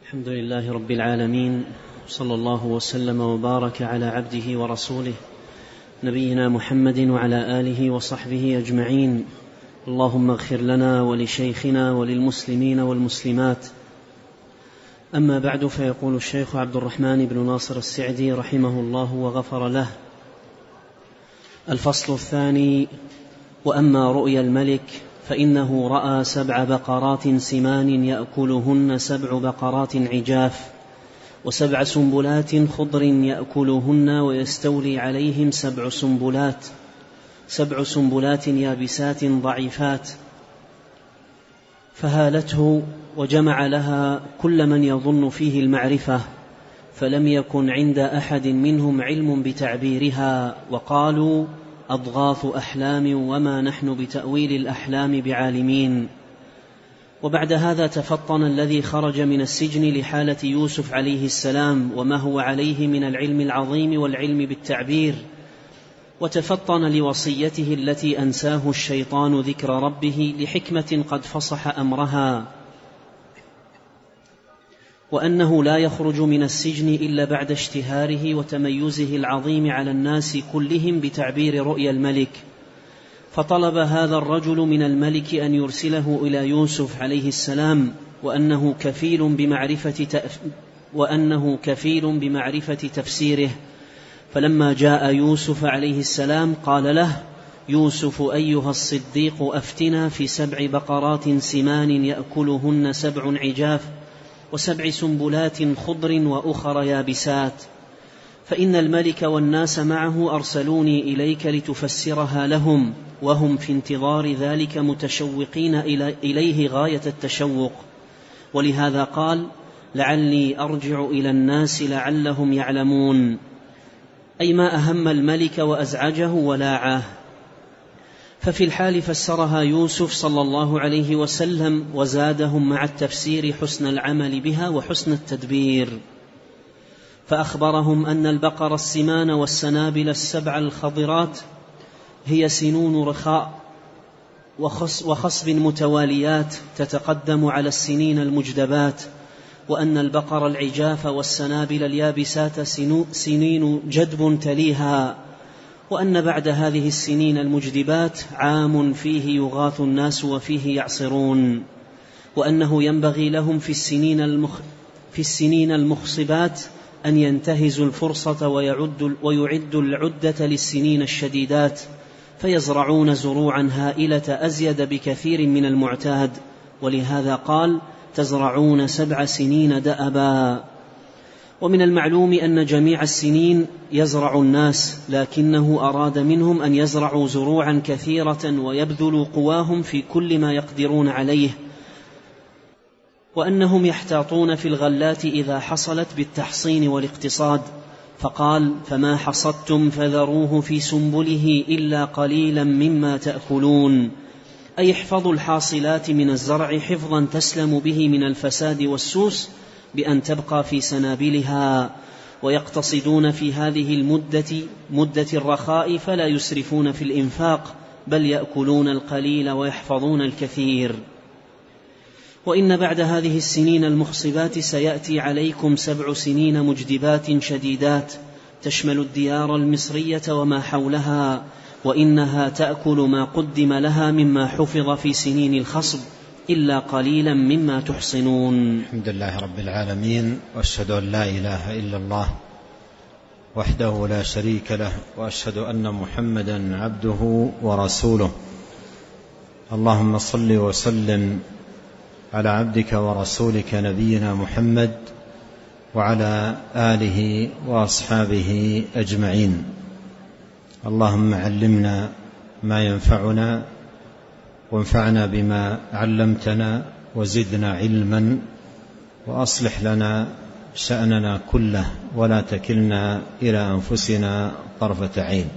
الحمد لله رب العالمين، صلى الله وسلم وبارك على عبده ورسوله نبينا محمد وعلى آله وصحبه أجمعين. اللهم اغفر لنا ولشيخنا وللمسلمين والمسلمات. أما بعد، فيقول الشيخ عبد الرحمن بن ناصر السعدي رحمه الله وغفر له: الفصل الثاني: وأما رؤيا الملك فإنه رأى 7 بقرات سمان يأكلهن 7 بقرات عجاف، و7 سنبلات خضر يأكلهن ويستولي عليهم 7 سنبلات يابسات ضعيفات، فهالته وجمع لها كل من يظن فيه المعرفة، فلم يكن عند أحد منهم علم بتعبيرها، وقالوا: أضغاث أحلام وما نحن بتأويل الأحلام بعالمين. وبعد هذا تفطن الذي خرج من السجن لحالة يوسف عليه السلام وما هو عليه من العلم العظيم والعلم بالتعبير، وتفطن لوصيته التي أنساه الشيطان ذكر ربه لحكمة قد فصح أمرها، وأنه لا يخرج من السجن إلا بعد اشتهاره وتميزه العظيم على الناس كلهم بتعبير رؤيا الملك. فطلب هذا الرجل من الملك أن يرسله إلى يوسف عليه السلام، وأنه كفيل بمعرفة تفسيره. فلما جاء يوسف عليه السلام قال له يوسف: أيها الصديق، أفتنا في 7 بقرات سمان يأكلهن 7 عجاف، و7 سنبلات خضر وأخر يابسات، فإن الملك والناس معه أرسلوني إليك لتفسرها لهم، وهم في انتظار ذلك متشوقين إليه غاية التشوق. ولهذا قال: لعلي أرجع إلى الناس لعلهم يعلمون، أي ما أهم الملك وأزعجه ولاعه. ففي الحال فسرها يوسف صلى الله عليه وسلم، وزادهم مع التفسير حسن العمل بها وحسن التدبير. فأخبرهم أن البقر السمان والسنابل 7 الخضرات هي سنون رخاء وخصب متواليات تتقدم على السنين المجدبات، وأن البقر العجاف والسنابل اليابسات سنين جدب تليها، وأن بعد هذه السنين المجدبات عام فيه يغاث الناس وفيه يعصرون، وأنه ينبغي لهم في السنين المخصبات أن ينتهزوا الفرصة ويعدوا العدة للسنين الشديدات، فيزرعون زروعا هائلة أزيد بكثير من المعتاد. ولهذا قال: تزرعون 7 سنين دأبا. ومن المعلوم أن جميع السنين يزرع الناس، لكنه أراد منهم أن يزرعوا زروعا كثيرة ويبذلوا قواهم في كل ما يقدرون عليه، وأنهم يحتاطون في الغلات إذا حصلت بالتحصين والاقتصاد. فقال: فما حصدتم فذروه في سنبله إلا قليلا مما تأكلون، أي احفظوا الحاصلات من الزرع حفظا تسلم به من الفساد والسوس بأن تبقى في سنابلها، ويقتصدون في هذه مدة الرخاء، فلا يسرفون في الإنفاق، بل يأكلون القليل ويحفظون الكثير. وإن بعد هذه السنين المخصبات سيأتي عليكم 7 سنين مجدبات شديدات تشمل الديار المصرية وما حولها، وإنها تأكل ما قدم لها مما حفظ في سنين الخصب إلا قليلا مما تحصنون. الحمد لله رب العالمين، وأشهد أن لا إله إلا الله وحده لا شريك له، وأشهد أن محمدا عبده ورسوله. اللهم صل وسلم على عبدك ورسولك نبينا محمد وعلى آله وأصحابه أجمعين. اللهم علمنا ما ينفعنا، وانفعنا بما علمتنا، وزدنا علما، وأصلح لنا شأننا كله، ولا تكلنا إلى أنفسنا طرفة عين.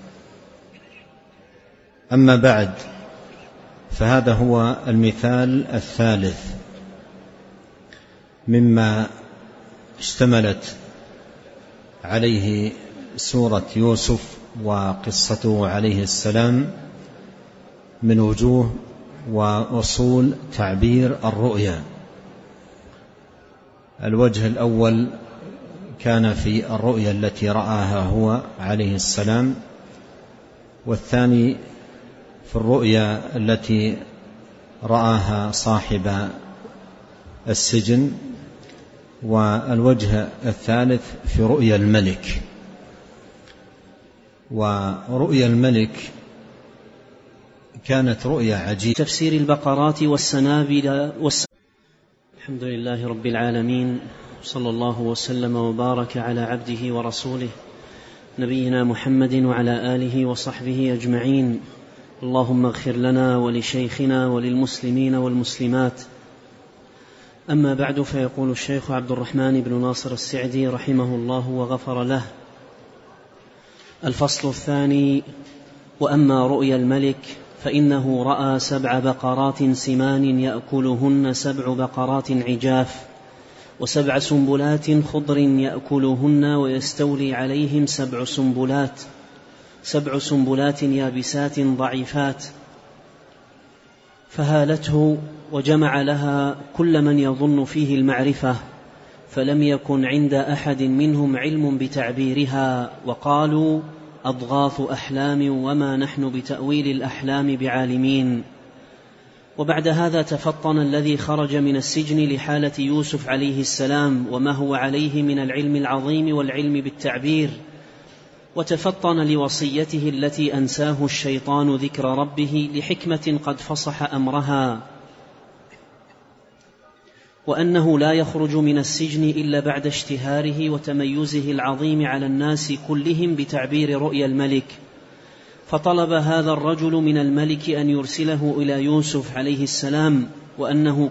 أما بعد، فهذا هو المثال الثالث مما اشتملت عليه سورة يوسف وقصته عليه السلام من وجوه وأصول تعبير الرؤيا. الوجه الأول كان في الرؤيا التي رآها هو عليه السلام، والثاني في الرؤيا التي رآها صاحب السجن، والوجه الثالث في رؤيا الملك. ورؤيا الملك كانت رؤيا عجيبة. تفسير البقرات والسنابل الحمد لله رب العالمين، صلى الله وسلم وبارك على عبده ورسوله نبينا محمد وعلى آله وصحبه أجمعين. اللهم اغفر لنا ولشيخنا وللمسلمين والمسلمات. أما بعد، فيقول الشيخ عبد الرحمن بن ناصر السعدي رحمه الله وغفر له: الفصل الثاني: وأما رؤيا الملك فإنه رأى 7 بقرات سمان يأكلهن 7 بقرات عجاف، و7 سنبلات خضر يأكلهن ويستولي عليهم 7 سنبلات يابسات ضعيفات، فهالته وجمع لها كل من يظن فيه المعرفة، فلم يكن عند أحد منهم علم بتعبيرها، وقالوا: أضغاث أحلام وما نحن بتأويل الأحلام بعالمين. وبعد هذا تفطن الذي خرج من السجن لحالة يوسف عليه السلام وما هو عليه من العلم العظيم والعلم بالتعبير، وتفطن لوصيته التي أنساه الشيطان ذكر ربه لحكمة قد فصح أمرها، وأنه لا يخرج من السجن إلا بعد اشتهاره وتميزه العظيم على الناس كلهم بتعبير رؤيا الملك. فطلب هذا الرجل من الملك أن يرسله إلى يوسف عليه السلام، وأنه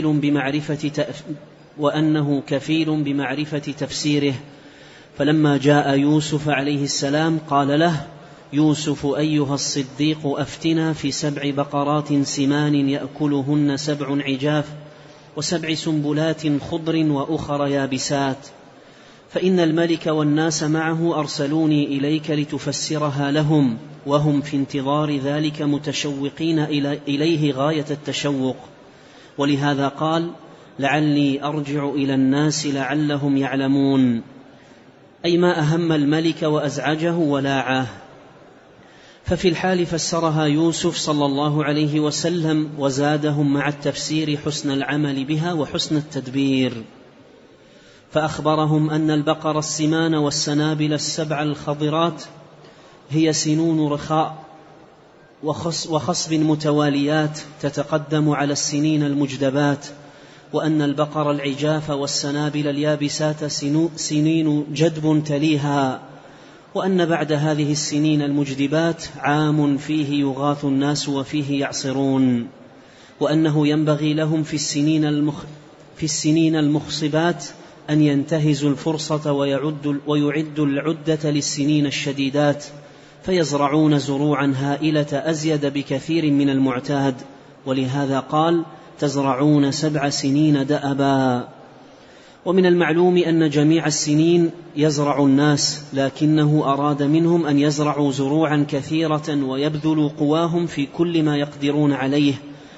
كفيل بمعرفة تفسيره. فلما جاء يوسف عليه السلام قال له يوسف: أيها الصديق، أفتنا في 7 بقرات سمان يأكلهن 7 عجاف، و7 سنبلات خضر وأخر يابسات، فإن الملك والناس معه أرسلوني إليك لتفسرها لهم، وهم في انتظار ذلك متشوقين إليه غاية التشوق. ولهذا قال: لعلي أرجع إلى الناس لعلهم يعلمون، أي ما أهم الملك وأزعجه ولاعه. ففي الحال فسرها يوسف صلى الله عليه وسلم، وزادهم مع التفسير حسن العمل بها وحسن التدبير. فأخبرهم أن البقر السمان والسنابل 7 الخضرات هي سنون رخاء وخصب متواليات تتقدم على السنين المجدبات، وأن البقر العجاف والسنابل اليابسات سنين جدب تليها، وأن بعد هذه السنين المجدبات عام فيه يغاث الناس وفيه يعصرون، وأنه ينبغي لهم في السنين المخصبات أن ينتهزوا الفرصة ويعدوا العدة للسنين الشديدات، فيزرعون زروعا هائلة أزيد بكثير من المعتاد. ولهذا قال: تزرعون 7 سنين دأبا. ومن المعلوم أن جميع السنين يزرع الناس، لكنه أراد منهم أن يزرعوا زروعا كثيرة ويبذلوا قواهم في كل ما يقدرون عليه،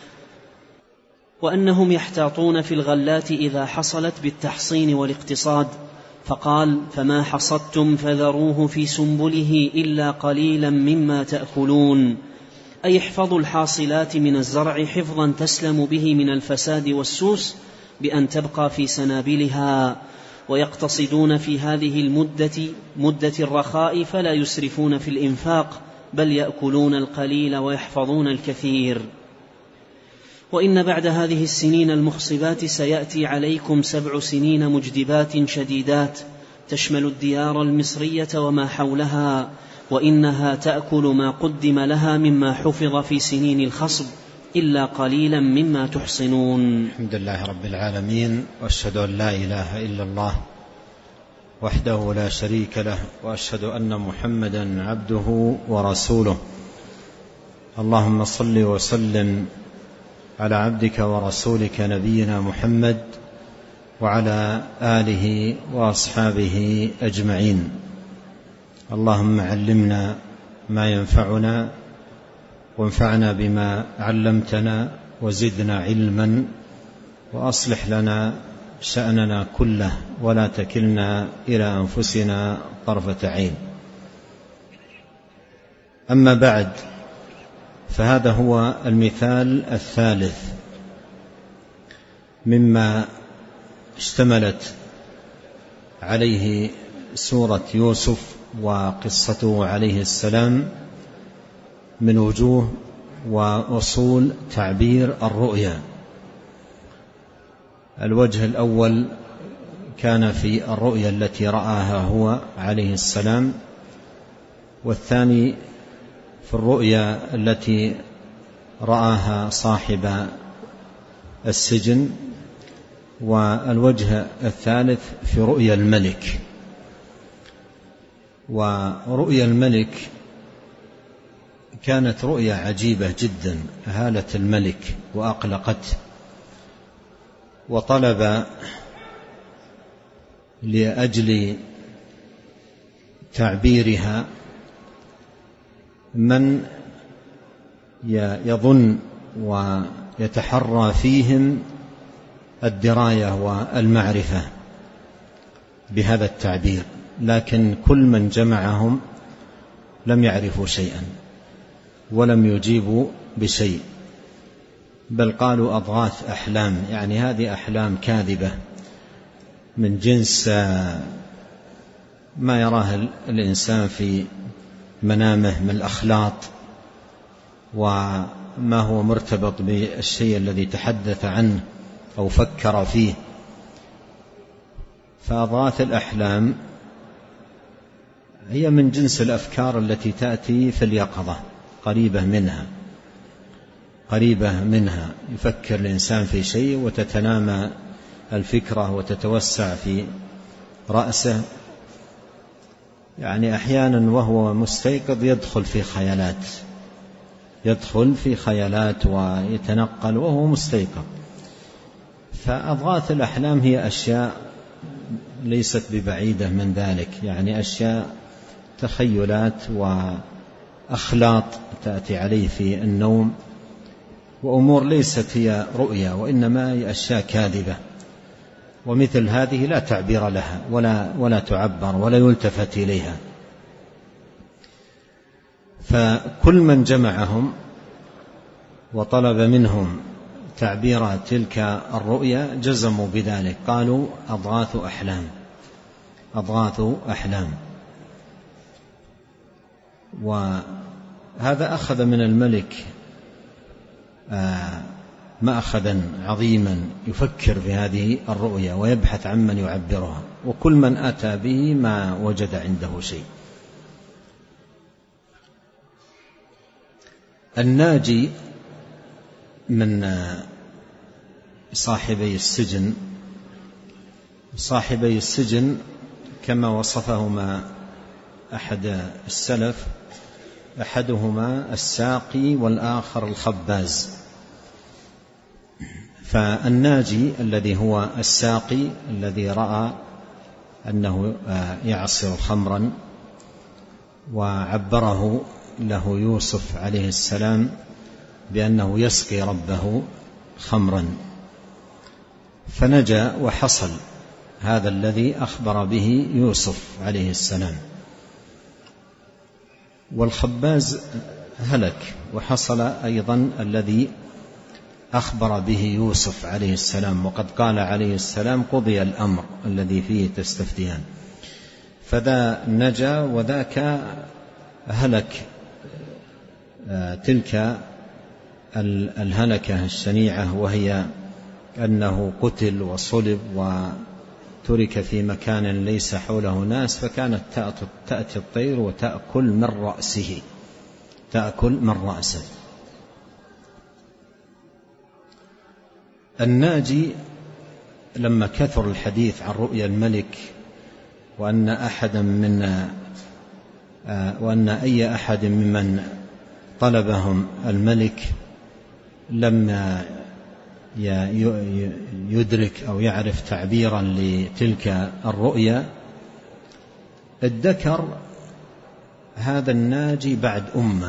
وأنهم يحتاطون في الغلات إذا حصلت بالتحصين والاقتصاد. فقال: فما حصدتم فذروه في سنبله إلا قليلا مما تأكلون، أي احفظوا الحاصلات من الزرع حفظا تسلم به من الفساد والسوس بأن تبقى في سنابلها، ويقتصدون في هذه مدة الرخاء فلا يسرفون في الإنفاق، بل يأكلون القليل ويحفظون الكثير. وإن بعد هذه السنين المخصبات سيأتي عليكم 7 سنين مجدبات شديدات تشمل الديار المصرية وما حولها، وإنها تأكل ما قدم لها مما حفظ في سنين الخصب إلا قليلا مما تحصنون. الحمد لله رب العالمين، وأشهد أن لا إله إلا الله وحده لا شريك له، وأشهد أن محمدا عبده ورسوله. اللهم صل وسلم على عبدك ورسولك نبينا محمد وعلى آله وأصحابه أجمعين. اللهم علمنا ما ينفعنا، وانفعنا بما علمتنا، وزدنا علما، وأصلح لنا شأننا كله ولا تكلنا إلى أنفسنا طرفة عين. أما بعد، فهذا هو المثال الثالث مما اشتملت عليه سورة يوسف وقصته عليه السلام من وجوه وأصول تعبير الرؤيا. الوجه الأول كان في الرؤيا التي رآها هو عليه السلام، والثاني في الرؤيا التي رآها صاحب السجن، والوجه الثالث في رؤيا الملك. ورؤيا الملك كانت رؤيا عجيبة جدا، هالت الملك وأقلقته، وطلب لأجل تعبيرها من يظن ويتحرى فيهم الدراية والمعرفة بهذا التعبير، لكن كل من جمعهم لم يعرفوا شيئا ولم يجيبوا بشيء، بل قالوا أضغاث أحلام، يعني هذه أحلام كاذبة من جنس ما يراه الإنسان في منامه من الأخلاط وما هو مرتبط بالشيء الذي تحدث عنه أو فكر فيه. فأضغاث الأحلام هي من جنس الأفكار التي تأتي في اليقظة، قريبة منها يفكر الإنسان في شيء وتتنامى الفكرة وتتوسع في رأسه، يعني أحيانا وهو مستيقظ يدخل في خيالات ويتنقل وهو مستيقظ. فأضغاث الأحلام هي أشياء ليست ببعيدة من ذلك، يعني أشياء تخيلات وأخلاط تأتي عليه في النوم، وأمور ليست هي رؤيا وإنما هي أشياء كاذبة، ومثل هذه لا تعبير لها ولا تعبر ولا يلتفت إليها. فكل من جمعهم وطلب منهم تعبير تلك الرؤيا جزموا بذلك، قالوا أضغاث أحلام. وهذا أخذ من الملك مأخذا عظيما يفكر في هذه الرؤيا ويبحث عن من يعبرها، وكل من أتى به ما وجد عنده شيء. الناجي من صاحبي السجن كما وصفهما أحد السلف، أحدهما الساقي والآخر الخباز. فالناجي الذي هو الساقي الذي رأى أنه يعصر خمرا وعبره له يوسف عليه السلام بأنه يسقي ربه خمرا، فنجا وحصل هذا الذي أخبر به يوسف عليه السلام. والخباز هلك وحصل أيضا الذي أخبر به يوسف عليه السلام، وقد قال عليه السلام قضي الأمر الذي فيه تستفتيان. فذا نجا وذاك هلك تلك الهلكة الشنيعة، وهي أنه قتل وصلب وترك في مكان ليس حوله ناس، فكانت تأتي الطير وتأكل من رأسه. الناجي لما كثر الحديث عن رؤيا الملك وأن أي أحد ممن طلبهم الملك لما يدرك أو يعرف تعبيرا لتلك الرؤيا، ادكر هذا الناجي بعد أمة.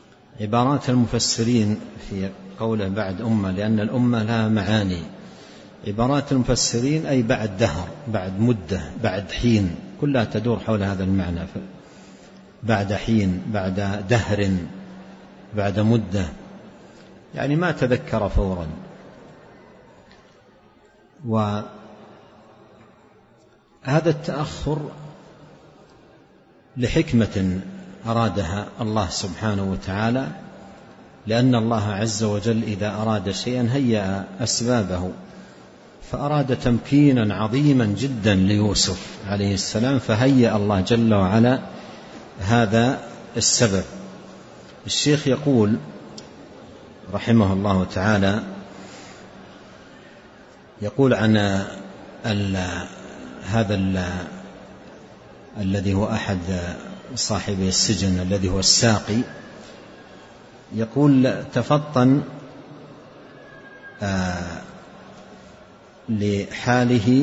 عبارات المفسرين في قوله بعد أمة، لأن الأمة لها معاني، عبارات المفسرين أي بعد دهر، بعد مدة، بعد حين، كلها تدور حول هذا المعنى. بعد حين، بعد دهر، بعد مدة، يعني ما تذكر فورا. وهذا التأخر لحكمة أرادها الله سبحانه وتعالى، لأن الله عز وجل إذا أراد شيئا هيأ أسبابه، فأراد تمكينا عظيما جدا ليوسف عليه السلام، فهيأ الله جل وعلا هذا السبب. الشيخ يقول رحمه الله تعالى، يقول عن هذا الذي هو أحد صاحبي السجن الذي هو الساقي، يقول تفطن لحاله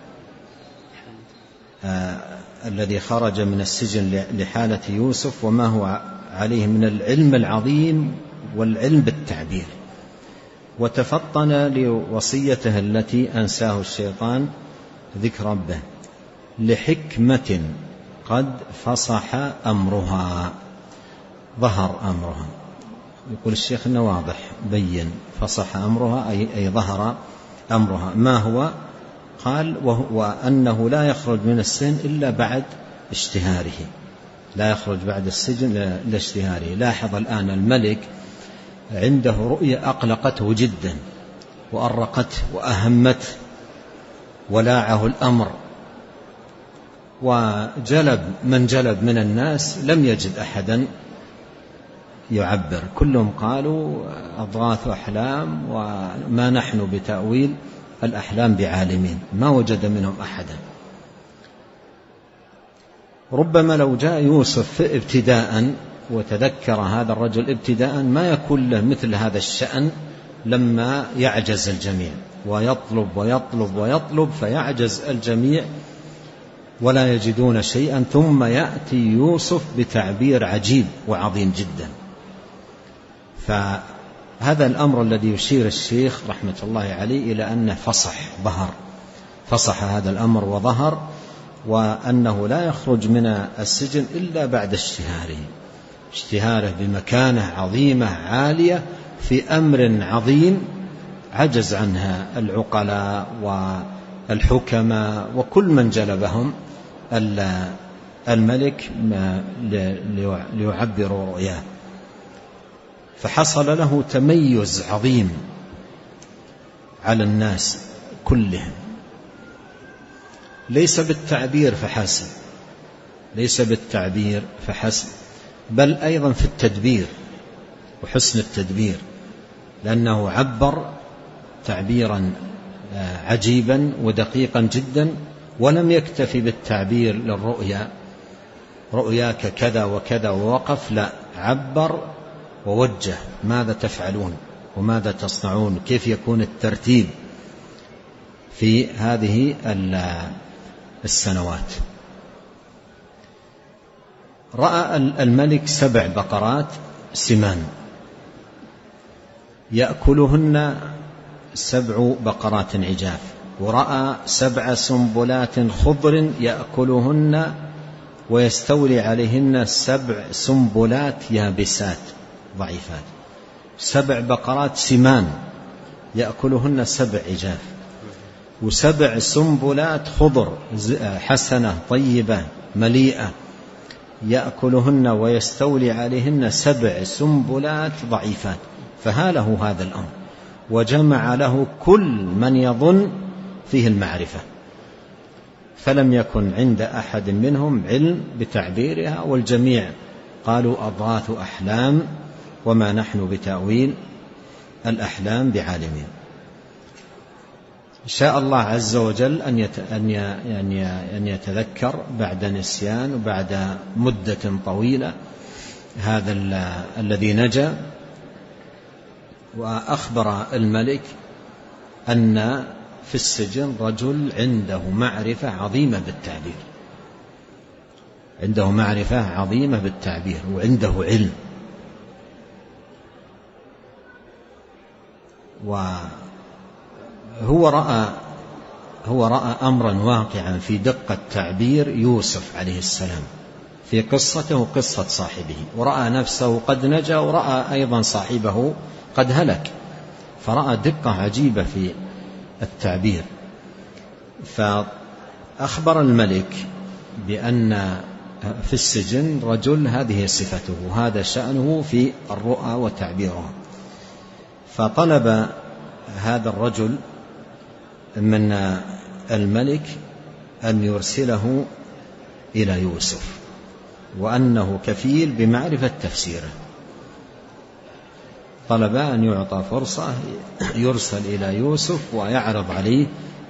الذي خرج من السجن لحالة يوسف وما هو عليه من العلم العظيم والعلم بالتعبير، وتفطن لوصيته التي أنساه الشيطان ذكر ربه لحكمة قد فصح أمرها، ظهر أمرها. يقول الشيخ إنه واضح بين، فصح أمرها أي ظهر أمرها. ما هو؟ قال وأنه لا يخرج من السجن إلا بعد اشتهاره، لا يخرج بعد السجن لاشتهاره. لاحظ الآن الملك عنده رؤية أقلقته جدا وأرقته وأهمته ولاعه الأمر، وجلب من جلب من الناس لم يجد أحدا يعبر، كلهم قالوا أضغاث أحلام وما نحن بتأويل الأحلام بعالمين، ما وجد منهم أحدا. ربما لو جاء يوسف ابتداء وتذكر هذا الرجل ابتداء ما يكون له مثل هذا الشأن، لما يعجز الجميع ويطلب ويطلب ويطلب فيعجز الجميع ولا يجدون شيئا، ثم يأتي يوسف بتعبير عجيب وعظيم جدا. فهذا الأمر الذي يشير الشيخ رحمة الله عليه إلى أنه فصح هذا الأمر وظهر، وأنه لا يخرج من السجن إلا بعد اشتهاره بمكانة عظيمة عالية في أمر عظيم عجز عنها العقلاء والحكماء وكل من جلبهم الملك ليعبروا رؤياه. فحصل له تميز عظيم على الناس كلهم، ليس بالتعبير فحسب، بل أيضا في التدبير وحسن التدبير، لأنه عبر تعبيرا عجيبا ودقيقا جدا، ولم يكتفي بالتعبير للرؤيا رؤياك كذا وكذا ووقف، لا، عبر ووجه ماذا تفعلون وماذا تصنعون، كيف يكون الترتيب في هذه السنوات. رأى الملك 7 بقرات سمان يأكلهن 7 بقرات عجاف، ورأى 7 سنبلات خضر يأكلهن ويستولي عليهن 7 سنبلات يابسات ضعيفات. 7 بقرات سمان يأكلهن 7 عجاف، و7 سنبلات خضر حسنة طيبة مليئة يأكلهن ويستولي عليهن 7 سنبلات ضعيفات. فهاله هذا الأمر وجمع له كل من يظن فيه المعرفة، فلم يكن عند أحد منهم علم بتعبيرها، والجميع قالوا أضغاث أحلام وما نحن بتأويل الأحلام بعالمين. شاء الله عز وجل أن يتذكر بعد نسيان وبعد مدة طويلة هذا الذي نجا، وأخبر الملك أن في السجن رجل عنده معرفة عظيمة بالتعبير، وعنده علم. هو رأى أمرا واقعا في دقة تعبير يوسف عليه السلام في قصته قصة صاحبه، ورأى نفسه قد نجا، ورأى أيضا صاحبه قد هلك، فرأى دقة عجيبة في التعبير. فأخبر الملك بأن في السجن رجل هذه صفته وهذا شأنه في الرؤى وتعبيرها، فطلب هذا الرجل من الملك أن يرسله إلى يوسف، وأنه كفيل بمعرفة تفسيره. طلب أن يعطى فرصة يرسل إلى يوسف ويعرض عليه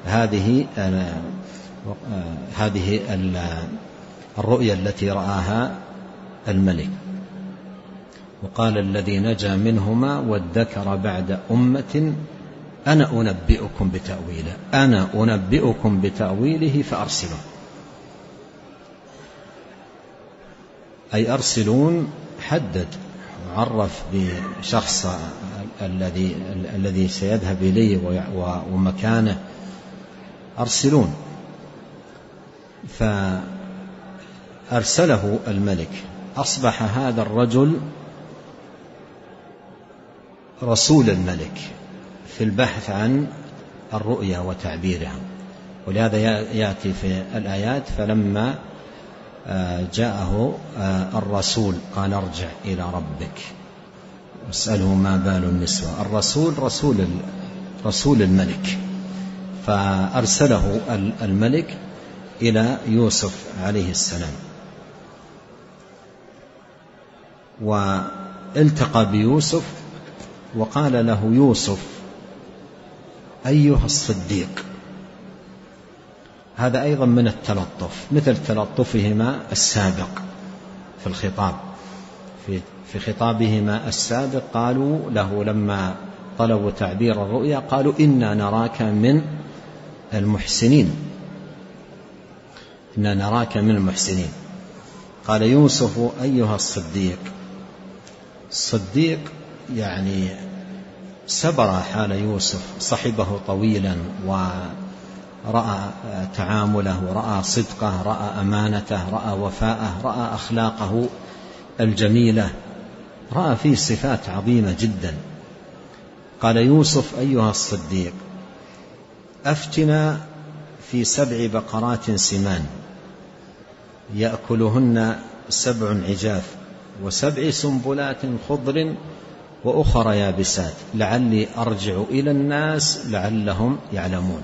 هذه الرؤيا التي رآها الملك. وقال الذي نجا منهما وادكر بعد أمة أنا أنبئكم بتأويله فأرسلوا، أي أرسلون حدد وعرف بشخص الذي سيذهب إليه ومكانه، أرسلون. فأرسله الملك، أصبح هذا الرجل رسول الملك في البحث عن الرؤيا وتعبيرها. ولهذا يأتي في الآيات فلما جاءه الرسول قال ارجع إلى ربك واسأله ما بال النسوة. الرسول رسول الملك، فأرسله الملك إلى يوسف عليه السلام، والتقى بيوسف وقال له يوسف أيها الصديق. هذا أيضا من التلطف، مثل تلطفهما السابق في الخطاب. في خطابهما السابق قالوا له لما طلبوا تعبير الرؤيا قالوا إنا نراك من المحسنين، إنا نراك من المحسنين. قال يوسف أيها الصديق. الصديق يعني سبر حال يوسف، صحبه طويلا ورأى تعامله، ورأى صدقه، رأى أمانته، رأى وفاءه، رأى أخلاقه الجميلة، رأى فيه صفات عظيمة جدا. قال يوسف أيها الصديق أفتنا في 7 بقرات سمان يأكلهن 7 عجاف و7 سنبلات خضر وأخر يابسات لعلي أرجع إلى الناس لعلهم يعلمون.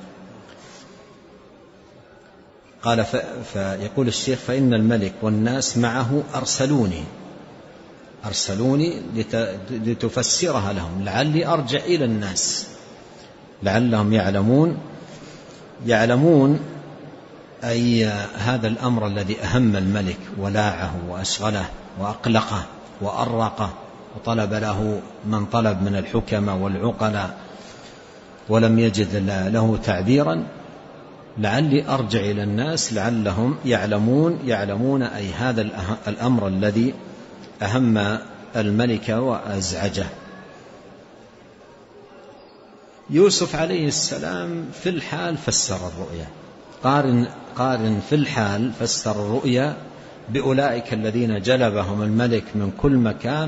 قال فيقول الشيخ فإن الملك والناس معه أرسلوني لتفسرها لهم لعلي أرجع إلى الناس لعلهم يعلمون أي هذا الأمر الذي أهم الملك ولاعه وأشغله وأقلقه وأرقه، وطلب له من طلب من الحكمة والعقلاء ولم يجد له تعبيرا. لعلي أرجع إلى الناس لعلهم يعلمون أي هذا الأمر الذي أهم الملك وأزعجه. يوسف عليه السلام في الحال فسر الرؤيا، قارن في الحال فسر الرؤيا بأولئك الذين جلبهم الملك من كل مكان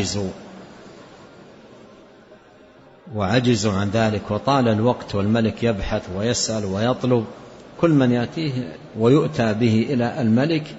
وعجزوا عن ذلك، وطال الوقت والملك يبحث ويسأل ويطلب كل من يأتيه ويؤتى به إلى الملك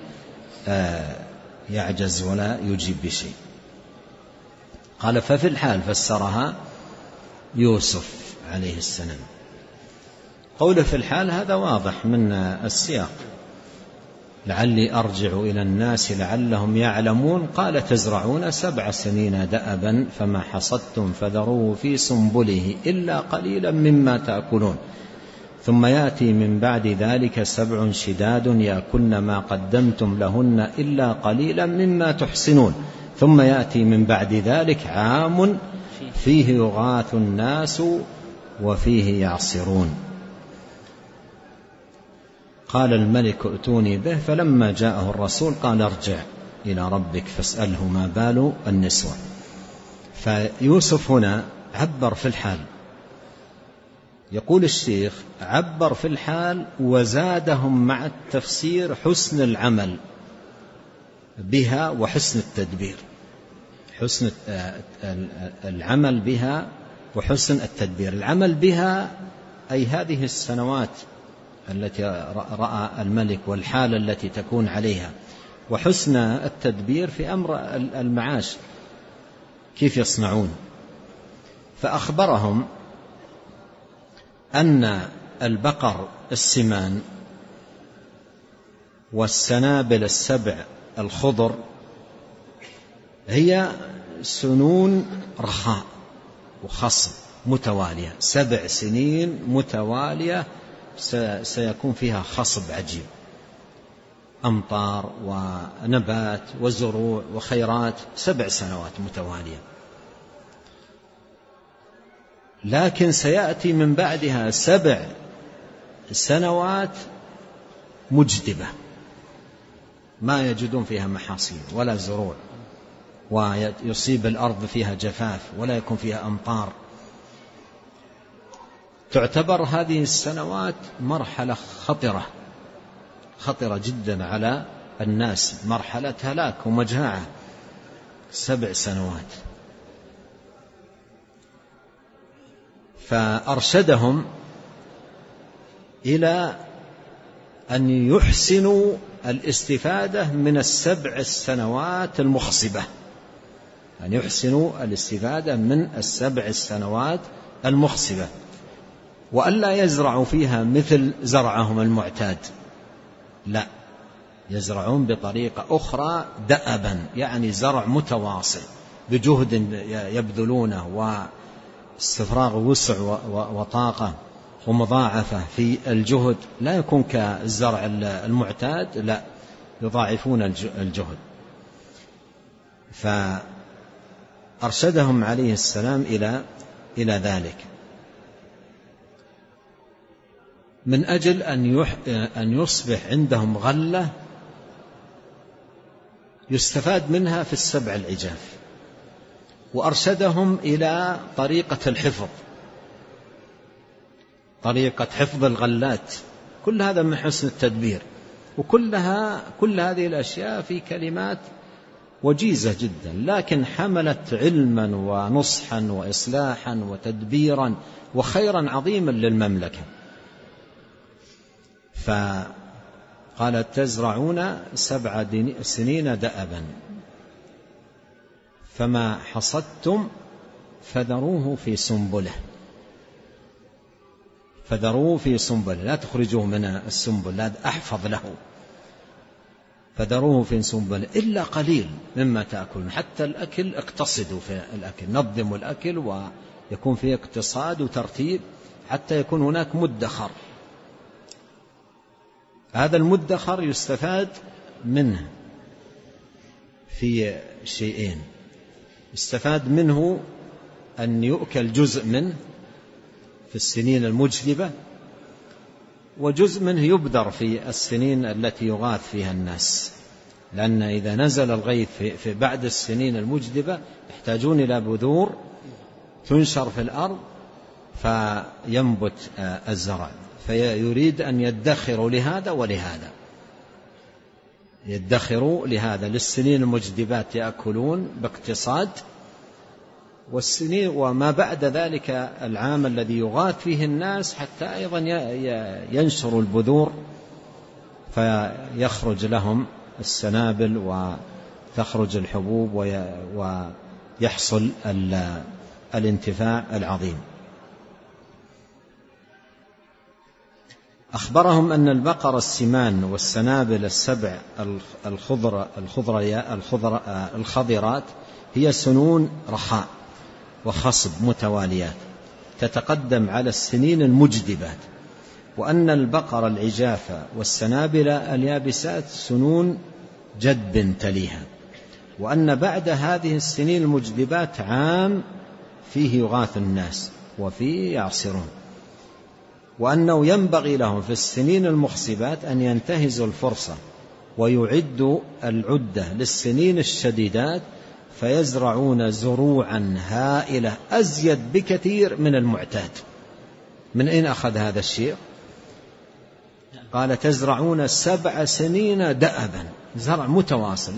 يعجز ولا يجيب بشيء. قال ففي الحال فسرها يوسف عليه السلام. قوله في الحال هذا واضح من السياق، لعلي أرجع إلى الناس لعلهم يعلمون. قال تزرعون 7 سنين دأبا فما حصدتم فذروه في سنبله إلا قليلا مما تأكلون ثم يأتي من بعد ذلك 7 شداد يأكلن ما قدمتم لهن إلا قليلا مما تحصنون ثم يأتي من بعد ذلك عام فيه يغاث الناس وفيه يعصرون. قال الملك ائتوني به فلما جاءه الرسول قال ارجع إلى ربك فاسأله ما بال النسوة. فيوسف هنا عبر في الحال يقول الشيخ: عبر في الحال وزادهم مع التفسير حسن العمل بها وحسن التدبير. حسن العمل بها وحسن التدبير. العمل بها أي هذه السنوات التي رأى الملك والحالة التي تكون عليها، وحسن التدبير في أمر المعاش كيف يصنعون. فأخبرهم أن البقر السمان والسنابل السبع الخضر هي سنون رخاء وخصب متوالية، 7 سنين متوالية سيكون فيها خصب عجيب، أمطار ونبات وزروع وخيرات، 7 سنوات متوالية. لكن سيأتي من بعدها 7 سنوات مجدبة ما يجدون فيها محاصيل ولا زروع، ويصيب الأرض فيها جفاف ولا يكون فيها أمطار. تعتبر هذه السنوات مرحلة خطرة جدا على الناس، مرحلة هلاك ومجاعة، 7 سنوات. فأرشدهم إلى أن يحسنوا الاستفادة من 7 سنوات المخصبة، أن يحسنوا الاستفادة من 7 سنوات المخصبة، وألا يزرعوا فيها مثل زرعهم المعتاد، لا، يزرعون بطريقة أخرى دأبا، يعني زرع متواصل بجهد يبذلونه واستفراغ وسع وطاقة ومضاعفة في الجهد، لا يكون كالزرع المعتاد، لا، يضاعفون الجهد. فأرشدهم عليه السلام إلى ذلك من أجل أن يصبح عندهم غلة يستفاد منها في 7 العجاف. وأرشدهم إلى طريقة الحفظ، طريقة حفظ الغلات، كل هذا من حسن التدبير. كل هذه الأشياء في كلمات وجيزة جدا، لكن حملت علما ونصحا وإصلاحا وتدبيرا وخيرا عظيما للمملكة. فقال: تزرعون 7 سنين دأبا، فما حصدتم فذروه في سنبله، فذروه في سنبله، لا تخرجوه من السنبل، لا أحفظ له، فذروه في سنبله إلا قليل مما تأكلون. حتى الأكل اقتصدوا في الأكل، نظموا الأكل ويكون فيه اقتصاد وترتيب حتى يكون هناك مدخر. هذا المدخر يستفاد منه في شيئين: يستفاد منه أن يؤكل جزء منه في السنين المجدبة، وجزء منه يبذر في السنين التي يغاث فيها الناس، لأن إذا نزل الغيث في بعد السنين المجدبة يحتاجون إلى بذور تنشر في الأرض فينبت الزرع، فيريد أن يدخروا لهذا ولهذا، يدخروا لهذا للسنين المجدبات يأكلون باقتصاد، والسنين وما بعد ذلك العام الذي يغاث فيه الناس حتى أيضا ينشروا البذور فيخرج لهم السنابل وتخرج الحبوب ويحصل الانتفاع العظيم. أخبرهم أن البقر السمان والسنابل السبع الخضرات هي سنون رخاء وخصب متواليات تتقدم على السنين المجدبات، وأن البقر العجاف والسنابل اليابسات سنون جدب تليها، وأن بعد هذه السنين المجدبات عام فيه يغاث الناس وفيه يعصرون، وأنه ينبغي لهم في السنين المخصبات أن ينتهزوا الفرصة ويعدوا العدة للسنين الشديدات، فيزرعون زروعا هائلة أزيد بكثير من المعتاد، من أين أخذ هذا الشيء؟ قال تزرعون 7 سنين دأبا، زرع متواصل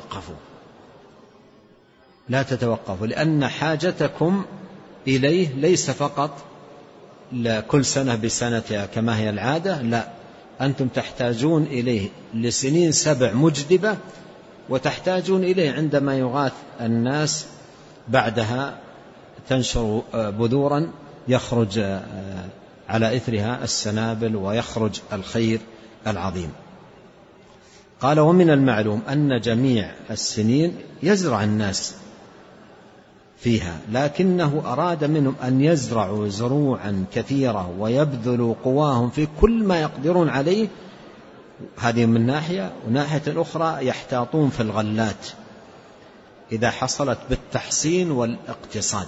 لا تتوقفوا، لأن حاجتكم إليه ليس فقط لكل سنة بسنتها كما هي العادة، لا، أنتم تحتاجون إليه لسنين 7 مجدبة، وتحتاجون إليه عندما يغاث الناس بعدها تنشر بذورا يخرج على إثرها السنابل ويخرج الخير العظيم. قال ومن المعلوم أن جميع السنين يزرع الناس فيها، لكنه أراد منهم أن يزرعوا زروعا كثيرة ويبذلوا قواهم في كل ما يقدرون عليه، هذه من ناحية، وناحية الأخرى يحتاطون في الغلات إذا حصلت بالتحصين والاقتصاد،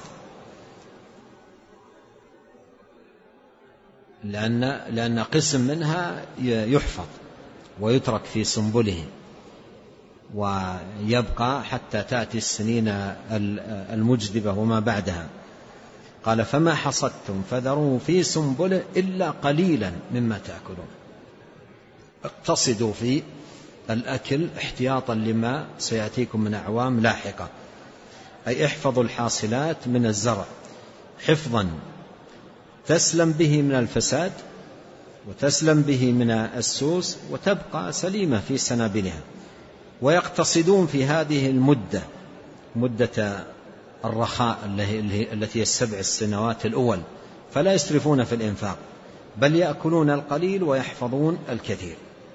لأن قسم منها يحفظ ويترك في سنبله ويبقى حتى تأتي السنين المجدبة وما بعدها. قال فما حصدتم فذروه في سنبله إلا قليلا مما تأكلون، اقتصدوا في الأكل احتياطا لما سيأتيكم من أعوام لاحقة، أي احفظوا الحاصلات من الزرع حفظا تسلم به من الفساد وتسلم به من السوس وتبقى سليمة في سنابلها، ويقتصدون في هذه المدة، مدة الرخاء التي هي 7 سنوات الأول، فلا يسرفون في الإنفاق بل يأكلون القليل ويحفظون الكثير.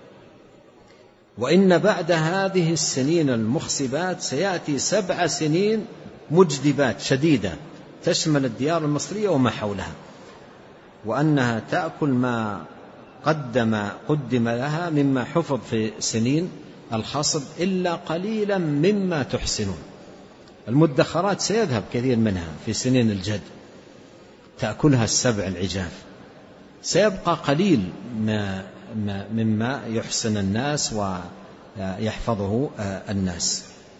وإن بعد هذه السنين المخصبات سيأتي 7 سنين مجدبات شديدة تشمل الديار المصرية وما حولها، وأنها تأكل ما قدم لها مما حفظ في سنين الخصب إلا قليلا مما تحسنون. المدخرات سيذهب كثير منها في سنين الجد تأكلها السبع العجاف، سيبقى قليل مما يحسن الناس ويحفظه الناس.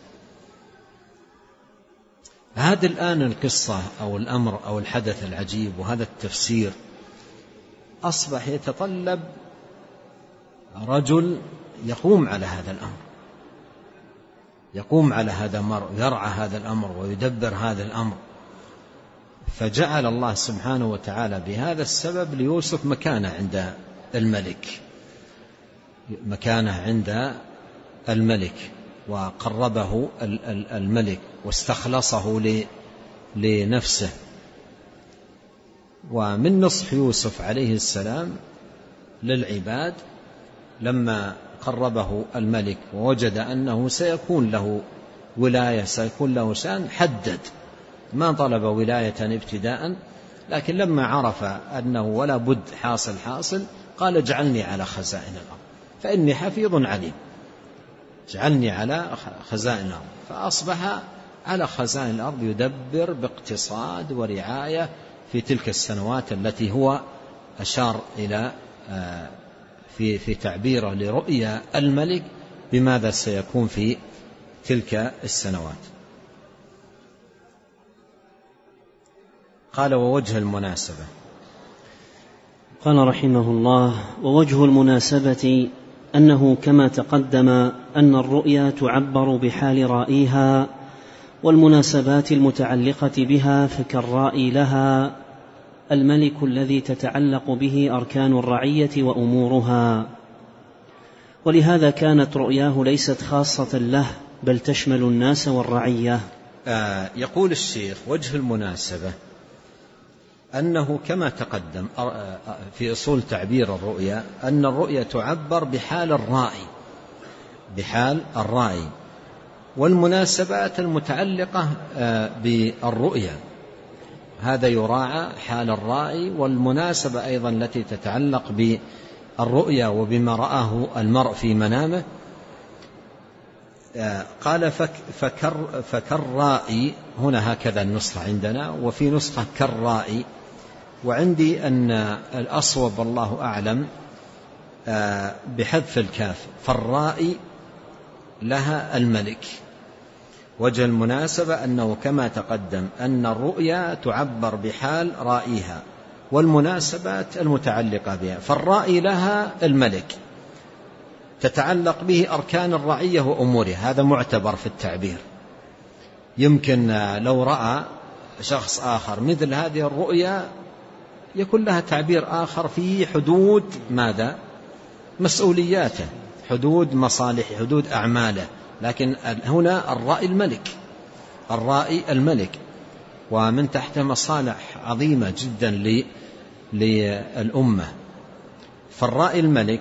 هذه الآن القصة أو الأمر أو الحدث العجيب وهذا التفسير أصبح يتطلب رجل يقوم على هذا الأمر، يقوم على هذا الأمر، يرعى هذا الأمر ويدبر هذا الأمر. فجعل الله سبحانه وتعالى بهذا السبب ليوسف مكانة عند الملك، مكانة عند الملك، وقربه الملك واستخلصه لنفسه. ومن نصح يوسف عليه السلام للعباد لما قربه الملك ووجد أنه سيكون له ولاية، سيكون له شأن، حدد، ما طلب ولاية ابتداء، لكن لما عرف أنه ولا بد حاصل قال اجعلني على خزائن الأرض فإني حفيظ عليم، اجعلني على خزائن الأرض. فأصبح على خزائن الأرض يدبر باقتصاد ورعاية في تلك السنوات التي هو أشار إلى في تعبيره لرؤيا الملك بماذا سيكون في تلك السنوات. قال ووجه المناسبة، قال رحمه الله ووجه المناسبة أنه كما تقدم أن الرؤيا تعبر بحال رائيها والمناسبات المتعلقة بها، فكالرائي لها الملك الذي تتعلق به أركان الرعية وأمورها، ولهذا كانت رؤياه ليست خاصة له بل تشمل الناس والرعية. يقول الشيخ وجه المناسبة أنه كما تقدم في أصول تعبير الرؤيا أن الرؤيا تعبر بحال الرائي والمناسبات المتعلقة بالرؤيا، هذا يراعى حال الرائي والمناسبة أيضا التي تتعلق بالرؤيا وبما رآه المرء في منامه. قال فكالرائي هنا، هكذا النسخة عندنا، وفي نسخة كالرائي، وعندي أن الأصوب والله أعلم بحذف الكاف، فالرائي لها الملك. وجه المناسبة أنه كما تقدم أن الرؤيا تعبر بحال رائيها والمناسبات المتعلقة بها. فالرائي لها الملك، تتعلق به أركان الرعية وأمورها، هذا معتبر في التعبير. يمكن لو رأى شخص آخر مثل هذه الرؤيا يكون لها تعبير آخر في حدود ماذا؟ مسؤولياته، حدود مصالح، حدود أعماله. لكن هنا الرائي الملك، ومن تحت مصالح عظيمة جدا للأمة. فالرائي الملك،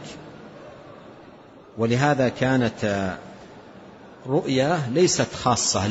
ولهذا كانت رؤيا ليست خاصة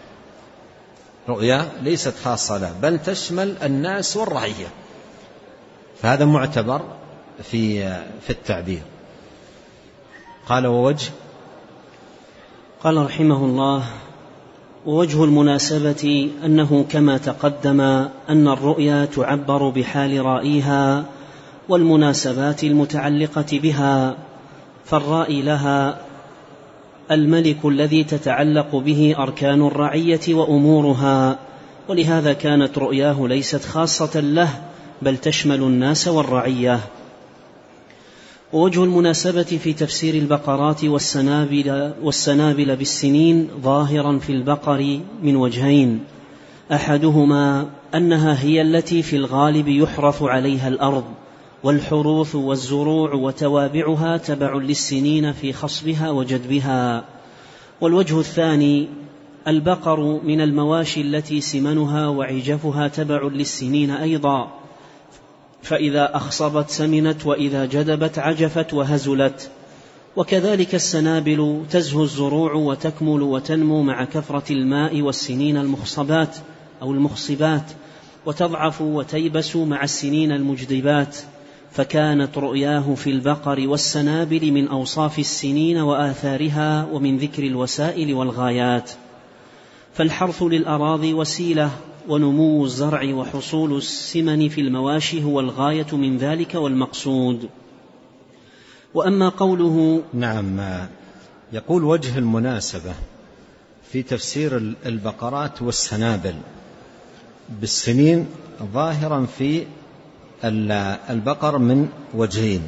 له، بل تشمل الناس والرعية، فهذا معتبر في التعبير. قال ووجه، قال رحمه الله: ووجه المناسبة أنه كما تقدم أن الرؤيا تعبر بحال رائيها والمناسبات المتعلقة بها، فالرائي لها الملك الذي تتعلق به أركان الرعية وأمورها، ولهذا كانت رؤياه ليست خاصة له بل تشمل الناس والرعية. ووجه المناسبة في تفسير البقرات والسنابل بالسنين ظاهرا في البقر من وجهين: أحدهما أنها هي التي في الغالب يحرث عليها الأرض، والحروث والزروع وتوابعها تبع للسنين في خصبها وجدبها. والوجه الثاني: البقر من المواشي التي سمنها وعجفها تبع للسنين أيضا، فإذا أخصبت سمنت، وإذا جدبت عجفت وهزلت. وكذلك السنابل تزهو الزروع وتكمل وتنمو مع كثرة الماء والسنين المخصبات أو المخصبات، وتضعف وتيبس مع السنين المجدبات. فكانت رؤياه في البقر والسنابل من أوصاف السنين وآثارها، ومن ذكر الوسائل والغايات. فالحرث للأراضي وسيلة، ونمو الزرع وحصول السمن في المواشي هو الغاية من ذلك والمقصود. وأما قوله نعم، يقول وجه المناسبة في تفسير البقرات والسنابل بالسنين ظاهرا في البقر من وجهين.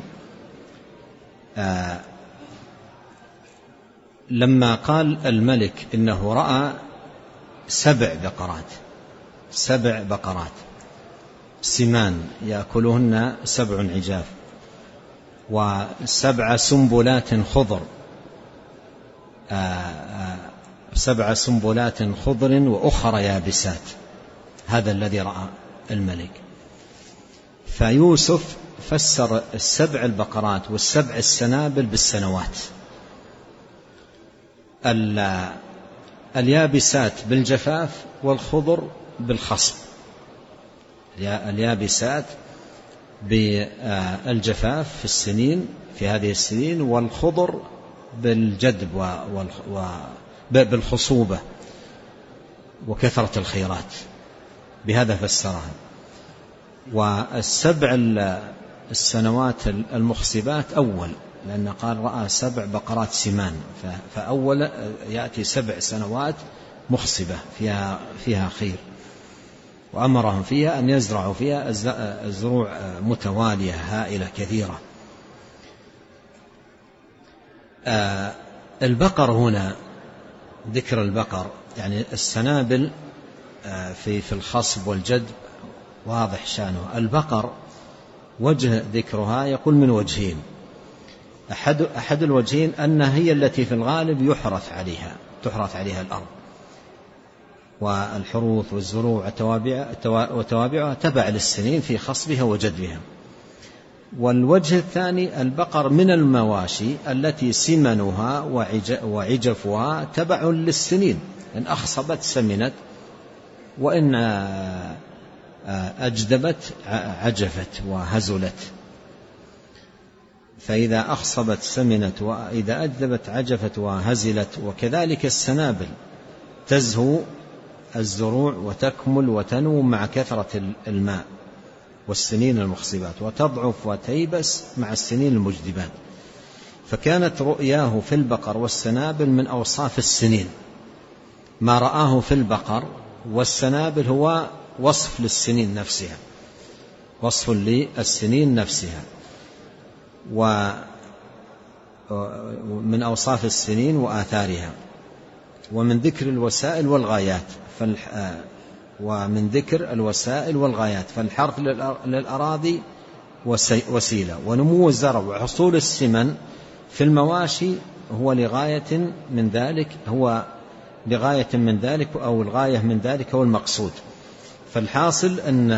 لما قال الملك إنه رأى 7 بقرات سمان يأكلهن 7 عجاف، و7 سنبلات خضر، 7 سنبلات خضر وأخرى يابسات، هذا الذي رأى الملك. فيوسف فسر 7 البقرات وال7 السنابل بالسنوات، اليابسات بالجفاف والخضر بالخصب، اليابسات بالجفاف في السنين، في هذه السنين، والخضر بالجدب بالخصوبة وكثرة الخيرات، بهذا فسرها. و7 السنوات المخصبات أول، لأن قال رأى 7 بقرات سمان، فأول يأتي 7 سنوات مخصبة فيها خير، وأمرهم فيها أن يزرعوا فيها الزروع متوالية هائلة كثيرة. البقر هنا، ذكر البقر يعني السنابل في الخصب والجدب واضح شانه. البقر وجه ذكرها يقول من وجهين: أحد الوجهين أنها هي التي في الغالب تحرث عليها الأرض، والحروث والزروع وتوابعها تبع للسنين في خصبها وجدبها. والوجه الثاني: البقر من المواشي التي سمنها وعجفها تبع للسنين، إن أخصبت سمنت، وإن أجدبت عجفت وهزلت. فإذا أخصبت سمنت، وإذا أجدبت عجفت وهزلت. وكذلك السنابل تزهو الزروع وتكمل وتنمو مع كثرة الماء والسنين المخصبات، وتضعف وتيبس مع السنين المجدبات. فكانت رؤياه في البقر والسنابل من أوصاف السنين، ما رآه في البقر والسنابل هو وصف للسنين نفسها، وصف للسنين نفسها. ومن أوصاف السنين وآثارها. ومن ذكر الوسائل والغايات فالحرث للأراضي وسيلة، ونمو الزرع وحصول السمن في المواشي هو لغاية من ذلك أو الغاية من ذلك هو المقصود. فالحاصل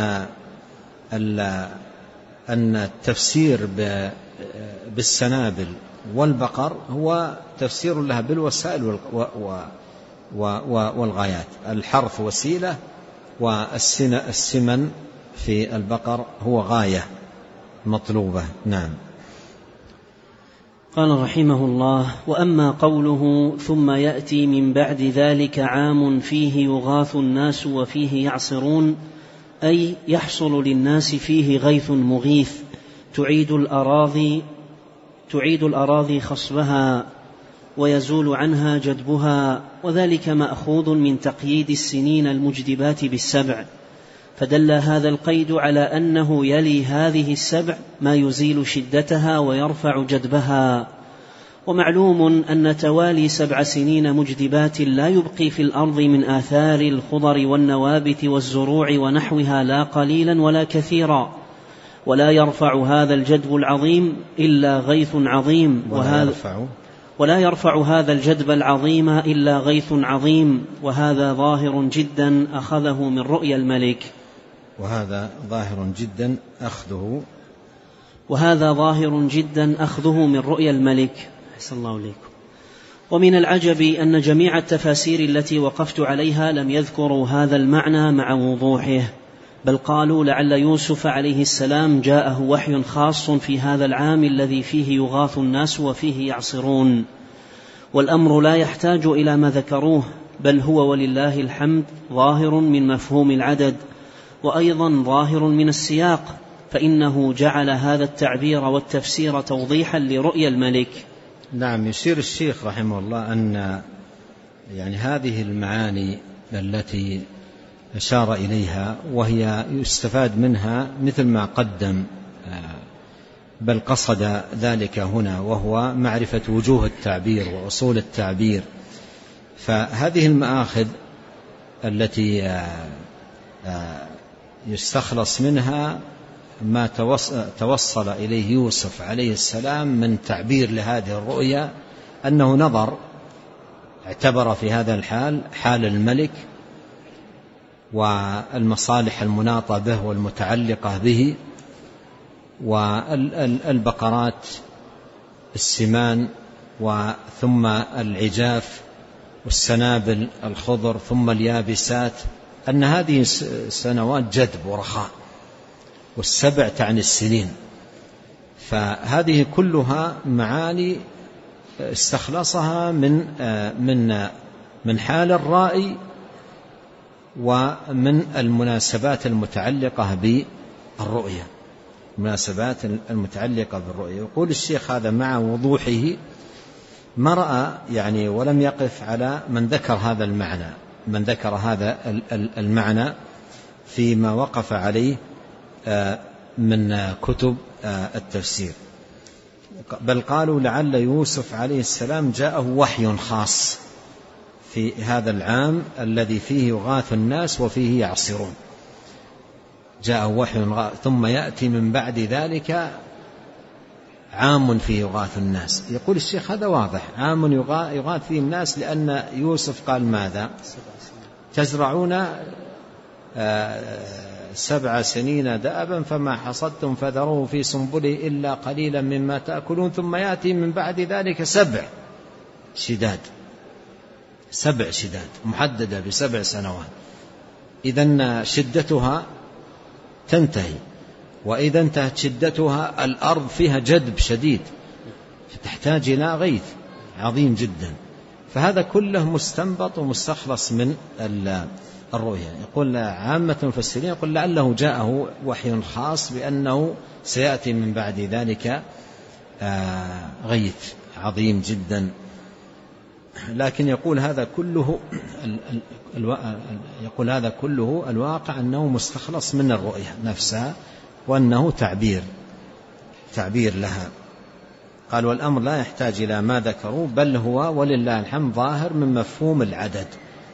أن التفسير بالسنابل والبقر هو تفسير لها بالوسائل والغايات. الحرث وسيلة، والسمن في البقر هو غاية مطلوبة. نعم. قال رحمه الله: وأما قوله ثم يأتي من بعد ذلك عام فيه يغاث الناس وفيه يعصرون، أي يحصل للناس فيه غيث مغيث تعيد الأراضي خصبها ويزول عنها جدبها، وذلك مأخوذ من تقييد السنين المجدبات بالسبع، فدل هذا القيد على أنه يلي هذه السبع ما يزيل شدتها ويرفع جدبها. ومعلوم أن توالي 7 سنين مجدبات لا يبقي في الأرض من آثار الخضر والنوابت والزروع ونحوها لا قليلا ولا كثيرا، ولا يرفع هذا الجدب العظيم إلا غيث عظيم، ولا يرفع هذا الجدب العظيم إلا غيث عظيم، وهذا ظاهر جدا أخذه من رؤيا الملك. وهذا ظاهر جدا أخذه من رؤيا الملك. أحسن الله إليكم. ومن العجب أن جميع التفاسير التي وقفت عليها لم يذكروا هذا المعنى مع وضوحه، بل قالوا لعل يوسف عليه السلام جاءه وحي خاص في هذا العام الذي فيه يغاث الناس وفيه يعصرون، والأمر لا يحتاج إلى ما ذكروه، بل هو ولله الحمد ظاهر من مفهوم العدد، وأيضا ظاهر من السياق، فإنه جعل هذا التعبير والتفسير توضيحا لرؤيا الملك. نعم. يشير الشيخ رحمه الله أن هذه المعاني التي أشار إليها وهي يستفاد منها مثل ما قدم، بل قصد ذلك هنا، وهو معرفة وجوه التعبير وأصول التعبير. فهذه المآخذ التي يستخلص منها ما توصل إليه يوسف عليه السلام من تعبير لهذه الرؤيا، أنه نظر اعتبر في هذا الحال حال الملك والمصالح المناطة به والمتعلقة به، والبقرات السمان، ثم العجاف والسنابل الخضر، ثم اليابسات، أن هذه سنوات جدب ورخاء، والسبع تعني السنين. فهذه كلها معاني استخلصها من حال الرائي ومن المناسبات المتعلقة بالرؤية، يقول الشيخ هذا مع وضوحه ما رأى ولم يقف على من ذكر هذا المعنى فيما وقف عليه من كتب التفسير، بل قالوا لعل يوسف عليه السلام جاءه وحي خاص في هذا العام الذي فيه يغاث الناس وفيه يعصرون، جاءه وحي. ثم يأتي من بعد ذلك عام فيه يغاث الناس. يقول الشيخ هذا واضح، عام يغاث فيه الناس، لأن يوسف قال ماذا؟ تزرعون 7 سنين دأبا فما حصدتم فذروه في سنبله إلا قليلا مما تأكلون، ثم يأتي من بعد ذلك 7 شداد محددة ب7 سنوات. إذن شدتها تنتهي، وإذا انتهت شدتها الأرض فيها جدب شديد فتحتاج إلى غيث عظيم جدا. فهذا كله مستنبط ومستخلص من الرؤيا. يقول عامة المفسرين يقول لعله جاءه وحي خاص بأنه سيأتي من بعد ذلك غيث عظيم جدا. لكن يقول هذا كله الواقع أنه مستخلص من الرؤيا نفسها، وأنه تعبير لها. قال والأمر لا يحتاج إلى ما ذكروا، بل هو ولله الحمد ظاهر من مفهوم العدد،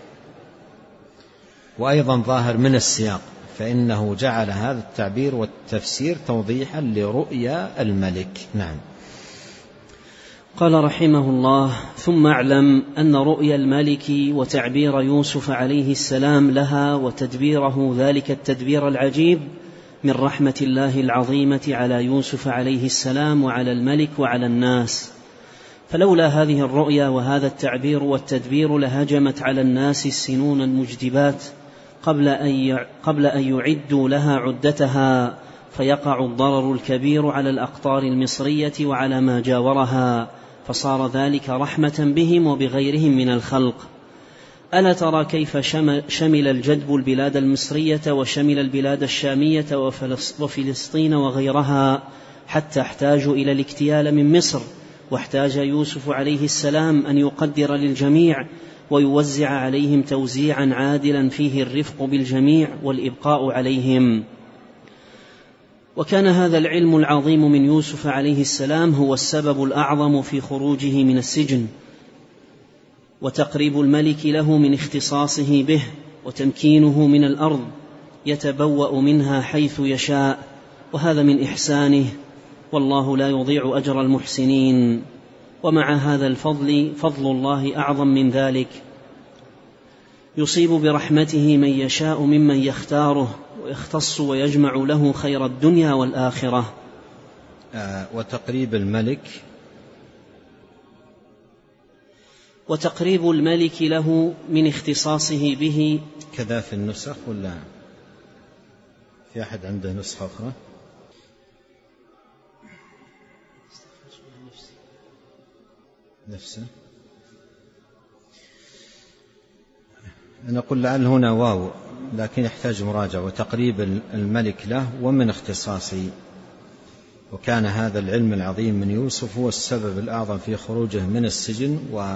وأيضا ظاهر من السياق، فإنه جعل هذا التعبير والتفسير توضيحا لرؤيا الملك. نعم. قال رحمه الله: ثم اعلم أن رؤيا الملك وتعبير يوسف عليه السلام لها وتدبيره ذلك التدبير العجيب من رحمة الله العظيمة على يوسف عليه السلام وعلى الملك وعلى الناس، فلولا هذه الرؤيا وهذا التعبير والتدبير لهجمت على الناس السنون المجدبات قبل أن يعدوا لها عدتها، فيقع الضرر الكبير على الأقطار المصرية وعلى ما جاورها، فصار ذلك رحمة بهم وبغيرهم من الخلق. ألا ترى كيف شمل الجدب البلاد المصرية وشمل البلاد الشامية وفلسطين وغيرها، حتى احتاجوا إلى الاكتيال من مصر، واحتاج يوسف عليه السلام أن يقدر للجميع ويوزع عليهم توزيعا عادلا فيه الرفق بالجميع والإبقاء عليهم. وكان هذا العلم العظيم من يوسف عليه السلام هو السبب الأعظم في خروجه من السجن، وتقريب الملك له من اختصاصه به، وتمكينه من الأرض يتبوأ منها حيث يشاء، وهذا من إحسانه، والله لا يضيع أجر المحسنين. ومع هذا الفضل فضل الله أعظم من ذلك، يصيب برحمته من يشاء ممن يختاره، ويختص ويجمع له خير الدنيا والآخرة. وتقريب الملك له من اختصاصه به كذا في النسخ، ولا في أحد عنده نسخة أخرى؟ نفسه. أنا أقول لعل هنا واو، لكن يحتاج مراجعة. وتقريب الملك له ومن اختصاصه، وكان هذا العلم العظيم من يوسف هو السبب الأعظم في خروجه من السجن،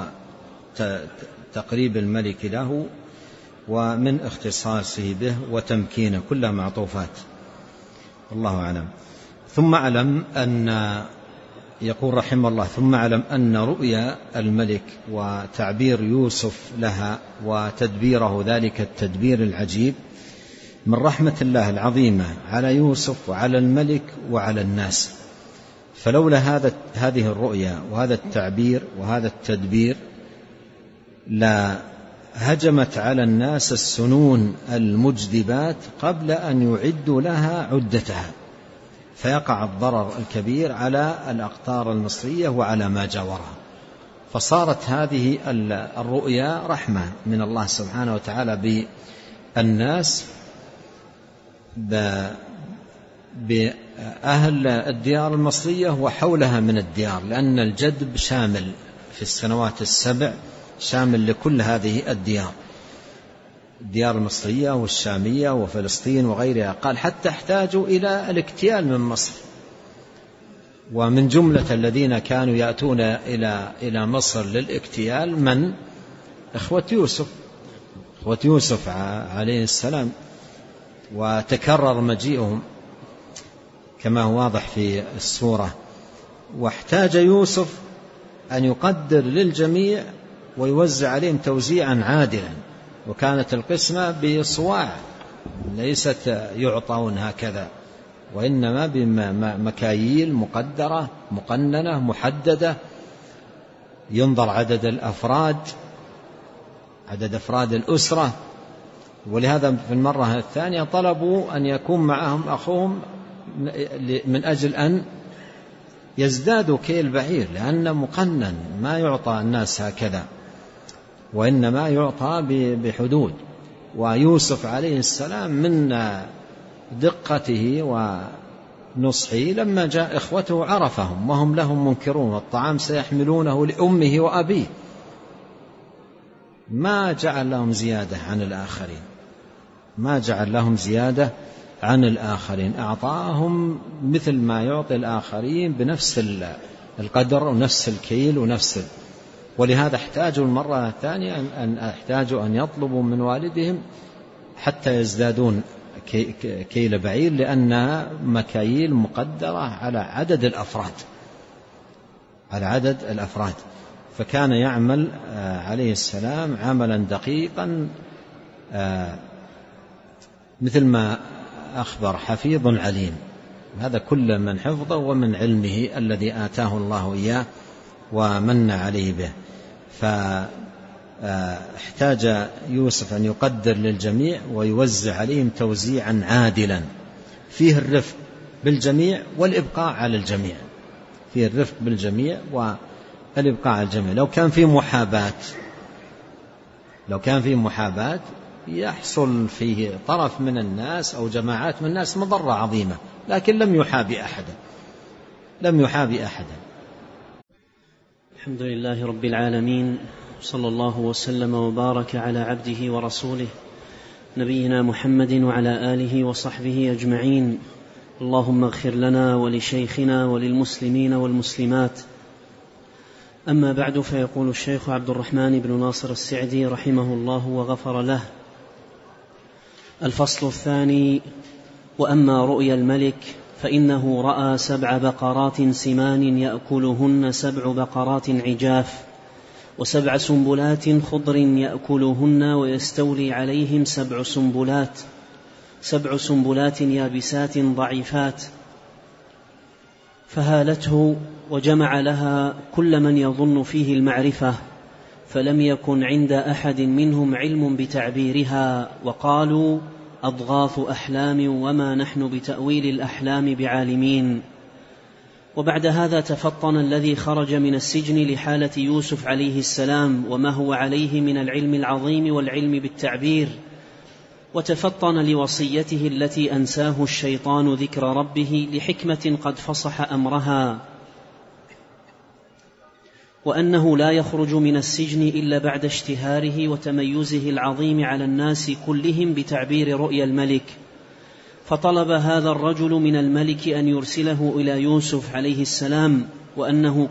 وتقريب الملك له ومن اختصاصه به وتمكينه، كلها معطوفات، الله أعلم. ثم أعلم أن، يقول رحمه الله: ثم أعلم أن رؤيا الملك وتعبير يوسف لها وتدبيره ذلك التدبير العجيب من رحمة الله العظيمة على يوسف وعلى الملك وعلى الناس، فلولا هذه الرؤيا وهذا التعبير وهذا التدبير لا هجمت على الناس السنون المجدبات قبل أن يعدوا لها عدتها، فيقع الضرر الكبير على الأقطار المصرية وعلى ما جاورها. فصارت هذه الرؤيا رحمة من الله سبحانه وتعالى بالناس، بأهل الديار المصرية وحولها من الديار، لأن الجدب شامل في السنوات السبع، شامل لكل هذه الديار المصرية والشامية وفلسطين وغيرها. قال حتى احتاجوا إلى الاكتيال من مصر، ومن جملة الذين كانوا يأتون إلى مصر للاكتيال من إخوة يوسف عليه السلام، وتكرر مجيئهم كما هو واضح في السورة. واحتاج يوسف أن يقدر للجميع ويوزع عليهم توزيعا عادلا، وكانت القسمة بصواع، ليست يعطون هكذا، وإنما بمكاييل مقدرة مقننة محددة، ينظر عدد أفراد الأسرة. ولهذا في المرة الثانية طلبوا أن يكون معهم أخوهم من أجل أن يزدادوا كيل بعير، لأنه مقنن، ما يعطى الناس هكذا، وإنما يعطى بحدود. ويوسف عليه السلام من دقته ونصحه لما جاء إخوته عرفهم وهم لهم منكرون، والطعام سيحملونه لأمه وأبيه، ما جعل لهم زيادة عن الآخرين، أعطاهم مثل ما يعطي الآخرين بنفس القدر ونفس الكيل ونفس. ولهذا احتاجوا المرة الثانية أن يطلبوا من والدهم حتى يزدادون كيل بعير لأنها مكاييل مقدرة على عدد الأفراد، فكان يعمل عليه السلام عملا دقيقا مثل ما أخبر حفيظ عليم. هذا كل من حفظه ومن علمه الذي آتاه الله إياه ومن عليه به. فاحتاج يوسف أن يقدر للجميع ويوزع عليهم توزيعا عادلا فيه الرفق بالجميع والإبقاء على الجميع، فيه الرفق بالجميع والإبقاء على الجميع. لو كان فيه محاباة يحصل فيه طرف من الناس أو جماعات من الناس مضرة عظيمة، لكن لم يحابي أحدا. الحمد لله رب العالمين، صلى الله وسلم وبارك على عبده ورسوله نبينا محمد وعلى آله وصحبه أجمعين. اللهم اغفر لنا ولشيخنا وللمسلمين والمسلمات. أما بعد، فيقول الشيخ عبد الرحمن بن ناصر السعدي رحمه الله وغفر له: الفصل الثاني: وأما رؤيا الملك فإنه رأى 7 بقرات سمان يأكلهن 7 بقرات عجاف، و7 سنبلات خضر يأكلهن ويستولي عليهم 7 سنبلات يابسات ضعيفات، فهالته وجمع لها كل من يظن فيه المعرفة، فلم يكن عند أحد منهم علم بتعبيرها، وقالوا: أضغاث أحلام وما نحن بتأويل الأحلام بعالمين. وبعد هذا تفطن الذي خرج من السجن لحالة يوسف عليه السلام وما هو عليه من العلم العظيم والعلم بالتعبير، وتفطن لوصيته التي أنساه الشيطان ذكر ربه لحكمة قد فصح أمرها، وأنه لا يخرج من السجن إلا بعد اشتهاره وتميزه العظيم على الناس كلهم بتعبير رؤيا الملك. فطلب هذا الرجل من الملك أن يرسله إلى يوسف عليه السلام، وأنه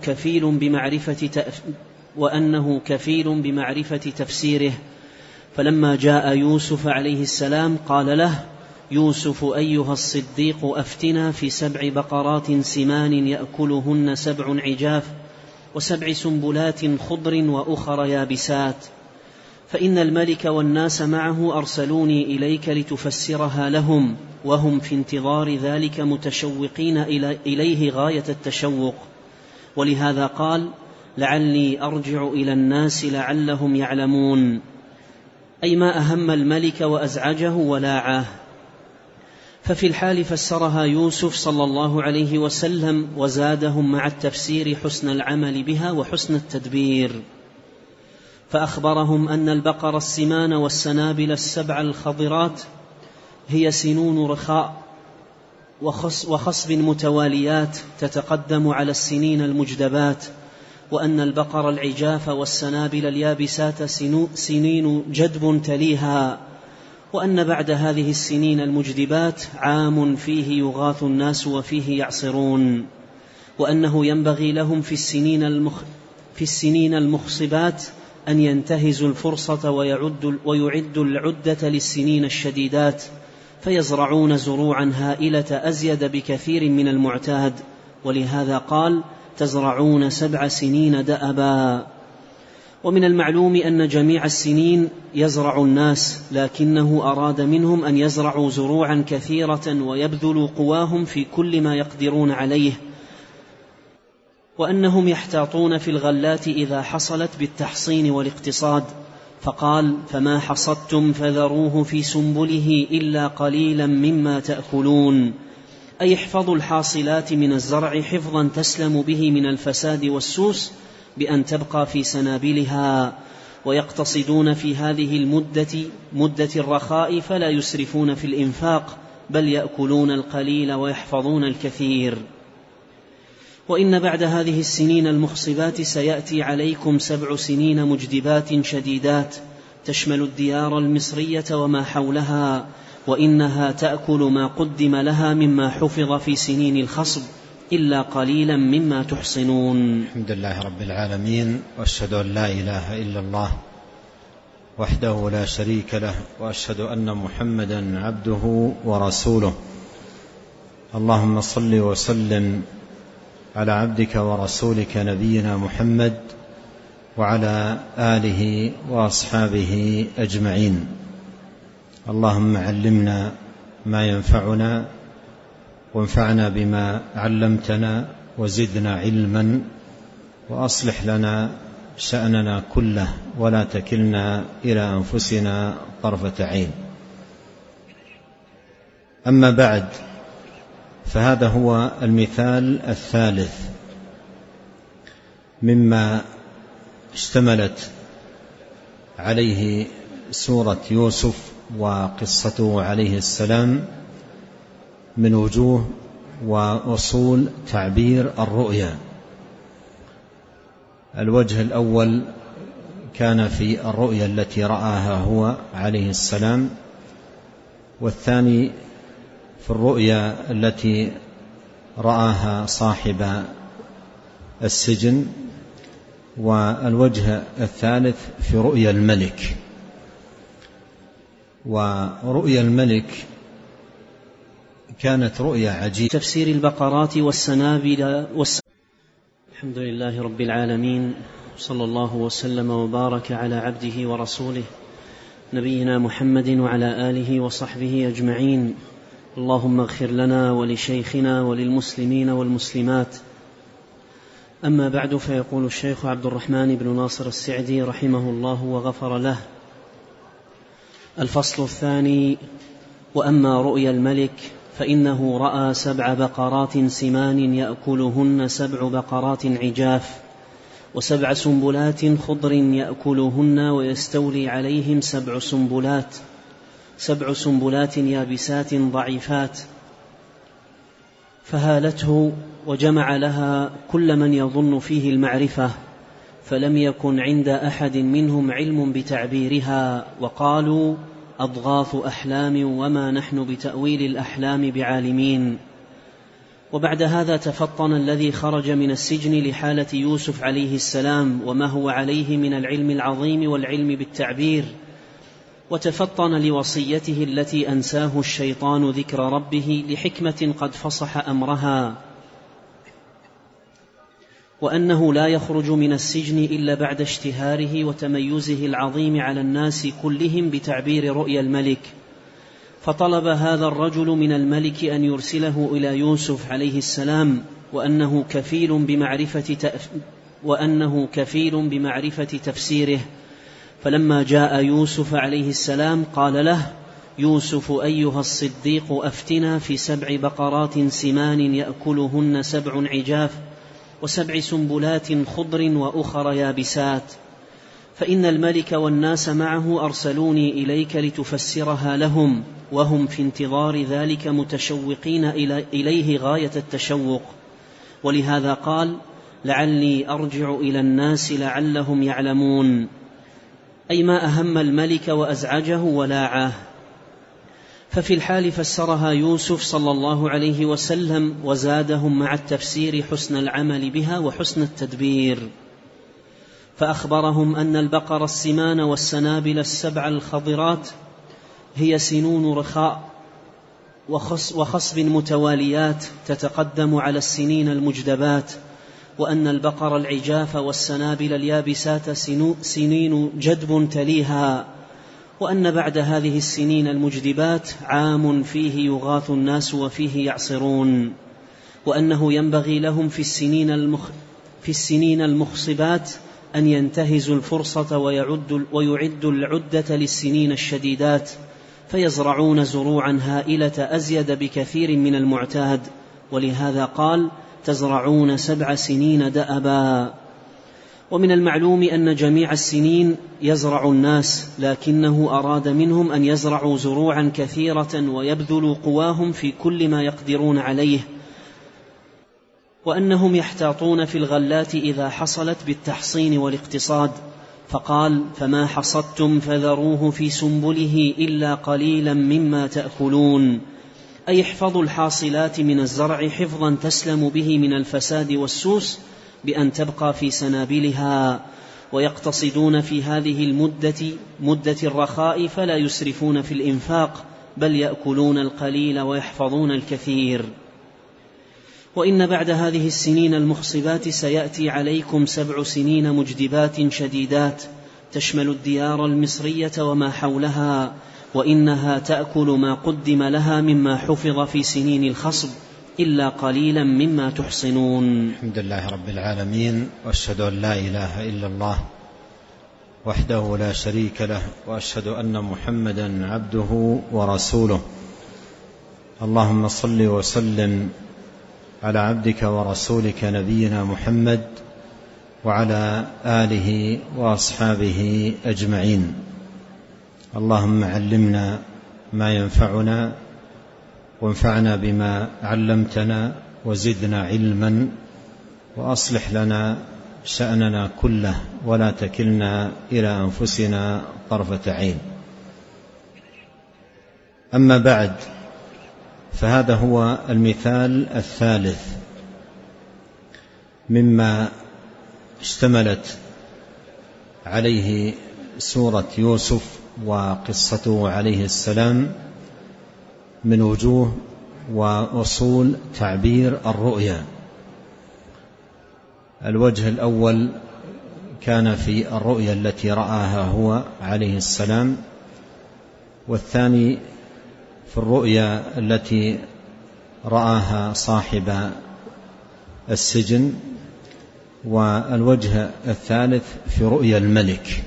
كفيل بمعرفة تفسيره. فلما جاء يوسف عليه السلام قال له يوسف: أيها الصديق، أفتنا في 7 بقرات سمان يأكلهن 7 عجاف و7 سنبلات خضر وأخر يابسات، فإن الملك والناس معه أرسلوني إليك لتفسرها لهم، وهم في انتظار ذلك متشوقين إليه غاية التشوق. ولهذا قال: لعلي أرجع إلى الناس لعلهم يعلمون، أي ما أهم الملك وأزعجه ولاعه. ففي الحال فسرها يوسف صلى الله عليه وسلم، وزادهم مع التفسير حسن العمل بها وحسن التدبير. فأخبرهم أن البقر السمان والسنابل 7 الخضرات هي سنون رخاء وخصب متواليات تتقدم على السنين المجدبات، وأن البقر العجاف والسنابل اليابسات سنين جدب تليها، وأن بعد هذه السنين المجدبات عام فيه يغاث الناس وفيه يعصرون، وأنه ينبغي لهم في السنين المخصبات أن ينتهزوا الفرصة ويعدوا العدة للسنين الشديدات، فيزرعون زروعا هائلة أزيد بكثير من المعتاد. ولهذا قال: تزرعون 7 سنين دأبا. ومن المعلوم أن جميع السنين يزرع الناس، لكنه أراد منهم أن يزرعوا زروعا كثيرة ويبذلوا قواهم في كل ما يقدرون عليه، وأنهم يحتاطون في الغلات إذا حصلت بالتحصين والاقتصاد. فقال: فما حصدتم فذروه في سنبله إلا قليلا مما تأكلون، أي احفظوا الحاصلات من الزرع حفظا تسلم به من الفساد والسوس بأن تبقى في سنابلها، ويقتصدون في هذه مدة الرخاء فلا يسرفون في الإنفاق، بل يأكلون القليل ويحفظون الكثير. وإن بعد هذه السنين المخصبات سيأتي عليكم 7 سنين مجدبات شديدات تشمل الديار المصرية وما حولها، وإنها تأكل ما قدم لها مما حفظ في سنين الخصب إلا قليلا مما تحصنون. الحمد لله رب العالمين، وأشهد أن لا إله إلا الله وحده لا شريك له، وأشهد أن محمدا عبده ورسوله. اللهم صل وسلم على عبدك ورسولك نبينا محمد وعلى آله وأصحابه أجمعين. اللهم علمنا ما ينفعنا وانفعنا بما علمتنا وزدنا علما، وأصلح لنا شأننا كله ولا تكلنا إلى أنفسنا طرفة عين. أما بعد، فهذا هو المثال الثالث مما اشتملت عليه سورة يوسف وقصته عليه السلام من وجوه وأصول تعبير الرؤيا. الوجه الأول كان في الرؤيا التي رآها هو عليه السلام، والثاني في الرؤيا التي رآها صاحب السجن، والوجه الثالث في رؤيا الملك. ورؤيا الملك كانت رؤيا عجيبة. تفسير البقرات والسنابل الحمد لله رب العالمين، صلى الله وسلم وبارك على عبده ورسوله نبينا محمد وعلى آله وصحبه أجمعين. اللهم اغفر لنا ولشيخنا وللمسلمين والمسلمات. أما بعد، فيقول الشيخ عبد الرحمن بن ناصر السعدي رحمه الله وغفر له: الفصل الثاني: وأما رؤيا الملك فإنه رأى 7 بقرات سمان يأكلهن 7 بقرات عجاف، و7 سنبلات خضر يأكلهن ويستولي عليهم 7 سنبلات يابسات ضعيفات، فهالته وجمع لها كل من يظن فيه المعرفة، فلم يكن عند أحد منهم علم بتعبيرها، وقالوا: أضغاث أحلام وما نحن بتأويل الأحلام بعالمين. وبعد هذا تفطن الذي خرج من السجن لحالة يوسف عليه السلام وما هو عليه من العلم العظيم والعلم بالتعبير، وتفطن لوصيته التي أنساه الشيطان ذكر ربه لحكمة قد فصح أمرها، وأنه لا يخرج من السجن إلا بعد اشتهاره وتميزه العظيم على الناس كلهم بتعبير رؤيا الملك. فطلب هذا الرجل من الملك أن يرسله إلى يوسف عليه السلام، وأنه كفيل بمعرفة تفسيره. فلما جاء يوسف عليه السلام قال له يوسف: أيها الصديق، أفتنا في 7 بقرات سمان يأكلهن 7 عجاف، و7 سنبلات خضر وأخر يابسات، فإن الملك والناس معه أرسلوني إليك لتفسرها لهم، وهم في انتظار ذلك متشوقين إليه غاية التشوق. ولهذا قال: لعلي أرجع إلى الناس لعلهم يعلمون، أي ما أهم الملك وأزعجه ولاعه. ففي الحال فسرها يوسف صلى الله عليه وسلم، وزادهم مع التفسير حسن العمل بها وحسن التدبير. فأخبرهم أن البقر السمان والسنابل 7 الخضرات هي سنون رخاء وخصب متواليات تتقدم على السنين المجدبات، وأن البقر العجاف والسنابل اليابسات سنين جدب تليها، وأن بعد هذه السنين المجدبات عام فيه يغاث الناس وفيه يعصرون، وأنه ينبغي لهم في السنين المخصبات أن ينتهزوا الفرصة ويعدوا العدة للسنين الشديدات، فيزرعون زروعا هائلة أزيد بكثير من المعتاد. ولهذا قال: تزرعون 7 سنين دأبا. ومن المعلوم أن جميع السنين يزرع الناس، لكنه أراد منهم أن يزرعوا زروعا كثيرة ويبذلوا قواهم في كل ما يقدرون عليه، وأنهم يحتاطون في الغلات إذا حصلت بالتحصين والاقتصاد. فقال: فما حصدتم فذروه في سنبله إلا قليلا مما تأكلون، أي احفظوا الحاصلات من الزرع حفظا تسلم به من الفساد والسوس بأن تبقى في سنابلها، ويقتصدون في هذه مدة الرخاء فلا يسرفون في الإنفاق، بل يأكلون القليل ويحفظون الكثير. وإن بعد هذه السنين المخصبات سيأتي عليكم 7 سنين مجدبات شديدات تشمل الديار المصرية وما حولها، وإنها تأكل ما قدم لها مما حفظ في سنين الخصب إلا قليلا مما تحصنون. الحمد لله رب العالمين، وأشهد أن لا إله إلا الله وحده لا شريك له، وأشهد أن محمدا عبده ورسوله. اللهم صل وسلم على عبدك ورسولك نبينا محمد وعلى آله وأصحابه أجمعين. اللهم علمنا ما ينفعنا وانفعنا بما علمتنا وزدنا علما، وأصلح لنا شأننا كله ولا تكلنا إلى أنفسنا طرفة عين. أما بعد، فهذا هو المثال الثالث مما اشتملت عليه سورة يوسف وقصته عليه السلام من وجوه وأصول تعبير الرؤيا. الوجه الأول كان في الرؤيا التي رآها هو عليه السلام، والثاني في الرؤيا التي رآها صاحب السجن، والوجه الثالث في رؤيا الملك.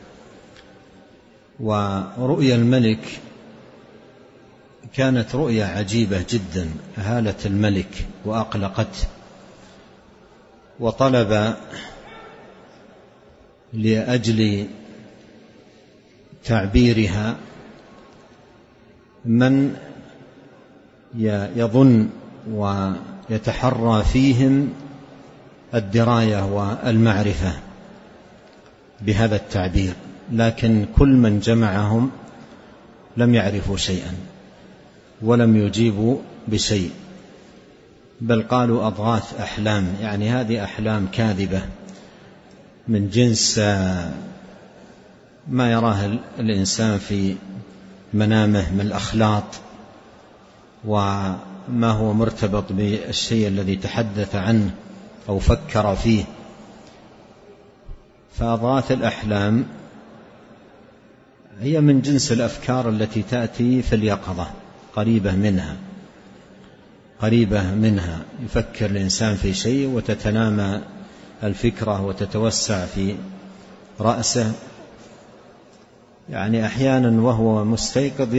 ورؤيا الملك كانت رؤيا عجيبة جدا، هالت الملك وأقلقته، وطلب لأجل تعبيرها من يظن ويتحرى فيهم الدراية والمعرفة بهذا التعبير، لكن كل من جمعهم لم يعرفوا شيئا ولم يجيبوا بشيء، بل قالوا أضغاث أحلام، يعني هذه أحلام كاذبة من جنس ما يراه الإنسان في منامه من الأخلاط وما هو مرتبط بالشيء الذي تحدث عنه أو فكر فيه. فأضغاث الأحلام هي من جنس الأفكار التي تأتي في اليقظة، قريبة منها يفكر الإنسان في شيء وتتنامى الفكرة وتتوسع في رأسه، يعني أحيانا وهو مستيقظ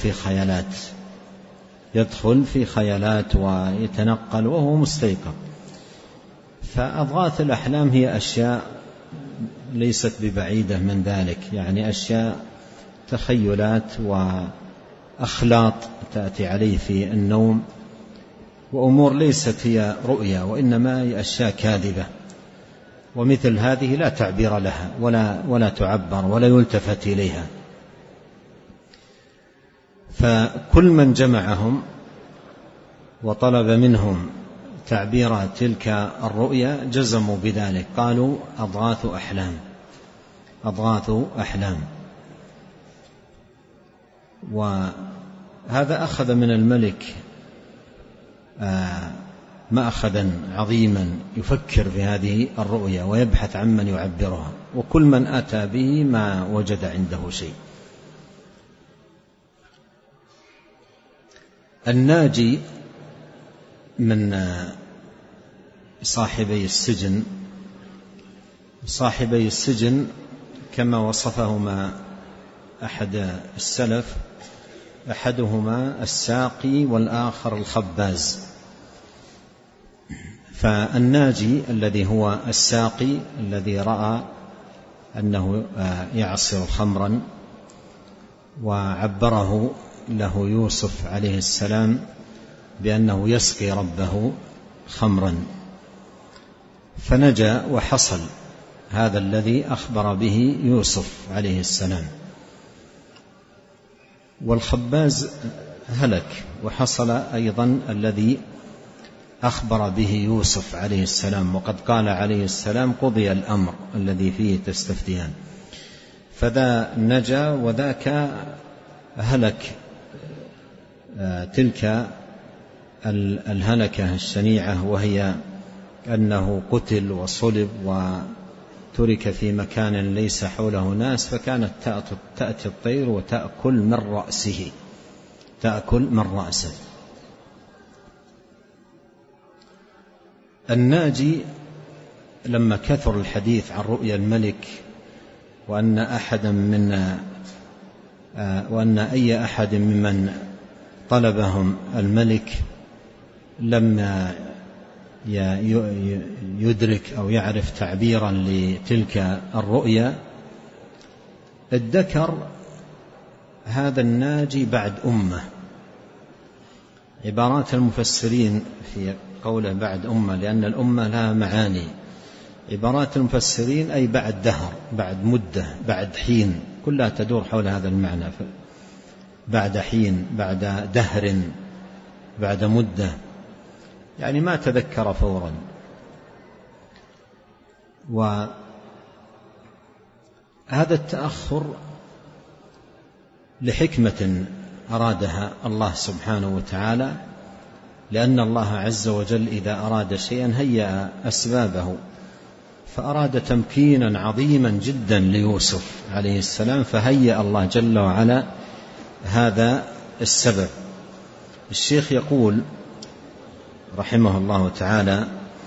يدخل في خيالات ويتنقل وهو مستيقظ. فأضغاث الأحلام هي أشياء ليست ببعيدة من ذلك، يعني أشياء تخيلات وأخلاط تأتي عليه في النوم، وأمور ليست هي رؤيا وإنما هي أشياء كاذبة، ومثل هذه لا تعبير لها ولا تعبر ولا يلتفت إليها. فكل من جمعهم وطلب منهم تعبير تلك الرؤيا جزموا بذلك، قالوا أضغاث أحلام. وهذا أخذ من الملك مأخذا عظيما، يفكر في هذه الرؤيا ويبحث عن من يعبرها، وكل من أتى به ما وجد عنده شيء. الناجي من صاحبي السجن كما وصفهما أحد السلف، أحدهما الساقي والآخر الخباز. فالناجي الذي هو الساقي الذي رأى أنه يعصر خمرا، وعبره له يوسف عليه السلام بأنه يسقي ربه خمرا، فنجا وحصل هذا الذي أخبر به يوسف عليه السلام. والخباز هلك، وحصل أيضا الذي أخبر به يوسف عليه السلام، وقد قال عليه السلام: قضي الأمر الذي فيه تستفتيان. فذا نجا وذاك هلك تلك الهلكة الشنيعة، وهي أنه قتل وصلب وترك في مكان ليس حوله ناس، فكانت تأتي الطير وتأكل من رأسه. الناجي لما كثر الحديث عن رؤيا الملك وأن أي أحد ممن طلبهم الملك لما يدرك أو يعرف تعبيرا لتلك الرؤيا، ادكر هذا الناجي بعد أمة. عبارات المفسرين في قوله بعد أمة، لأن الأمة لها معاني. عبارات المفسرين أي بعد دهر، بعد مدة، بعد حين، كلها تدور حول هذا المعنى. بعد حين، بعد دهر، بعد مدة، يعني ما تذكر فورا. وهذا التأخر لحكمة أرادها الله سبحانه وتعالى، لأن الله عز وجل إذا أراد شيئا هيأ أسبابه، فأراد تمكينا عظيما جدا ليوسف عليه السلام، فهيأ الله جل وعلا هذا السبب. الشيخ يقول رحمه الله تعالى،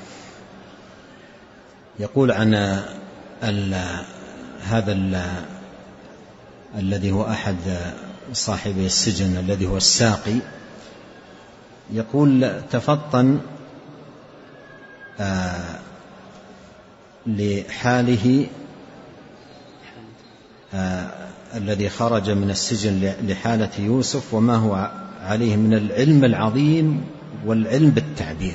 يقول عن هذا الذي هو أحد صاحبي السجن الذي هو الساقي، يقول: تفطن لحاله الذي خرج من السجن لحالة يوسف وما هو عليه من العلم العظيم والعلم بالتعبير،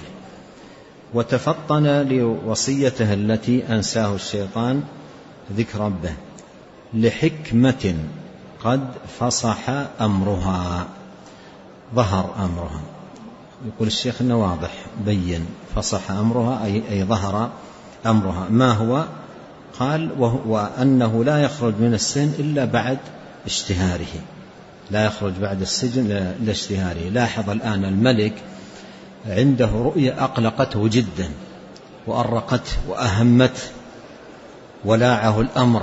وتفطن لوصيته التي أنساه الشيطان ذكر ربه لحكمة قد فصح أمرها، ظهر أمرها. يقول الشيخ إنه واضح بين، فصح أمرها أي ظهر أمرها. ما هو؟ قال: وأنه لا يخرج من السجن إلا بعد اشتهاره، لا يخرج بعد السجن لاشتهاره. لاحظ الآن الملك عنده رؤية أقلقته جدا وأرقته وأهمته ولاعه الأمر،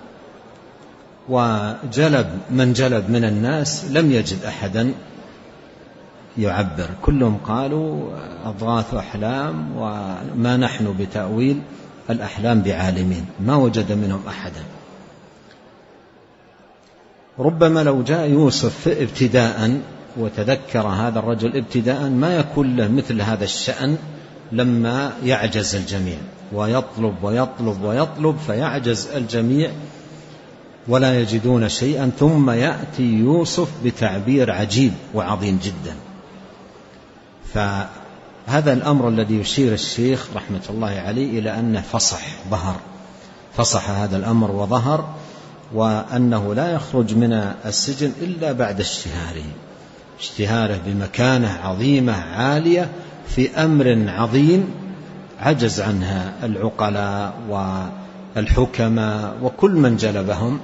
وجلب من جلب من الناس لم يجد أحدا يعبر، كلهم قالوا أضغاث أحلام وما نحن بتأويل الأحلام بعالمين، ما وجد منهم أحدا. ربما لو جاء يوسف ابتداء وتذكر هذا الرجل ابتداء ما يكون له مثل هذا الشأن لما يعجز الجميع، ويطلب ويطلب ويطلب فيعجز الجميع ولا يجدون شيئا، ثم يأتي يوسف بتعبير عجيب وعظيم جدا. فهذا الأمر الذي يشير الشيخ رحمة الله عليه إلى أنه فصح هذا الأمر وظهر، وأنه لا يخرج من السجن إلا بعد اشتهاره بمكانة عظيمة عالية في أمر عظيم عجز عنها العقلاء والحكماء وكل من جلبهم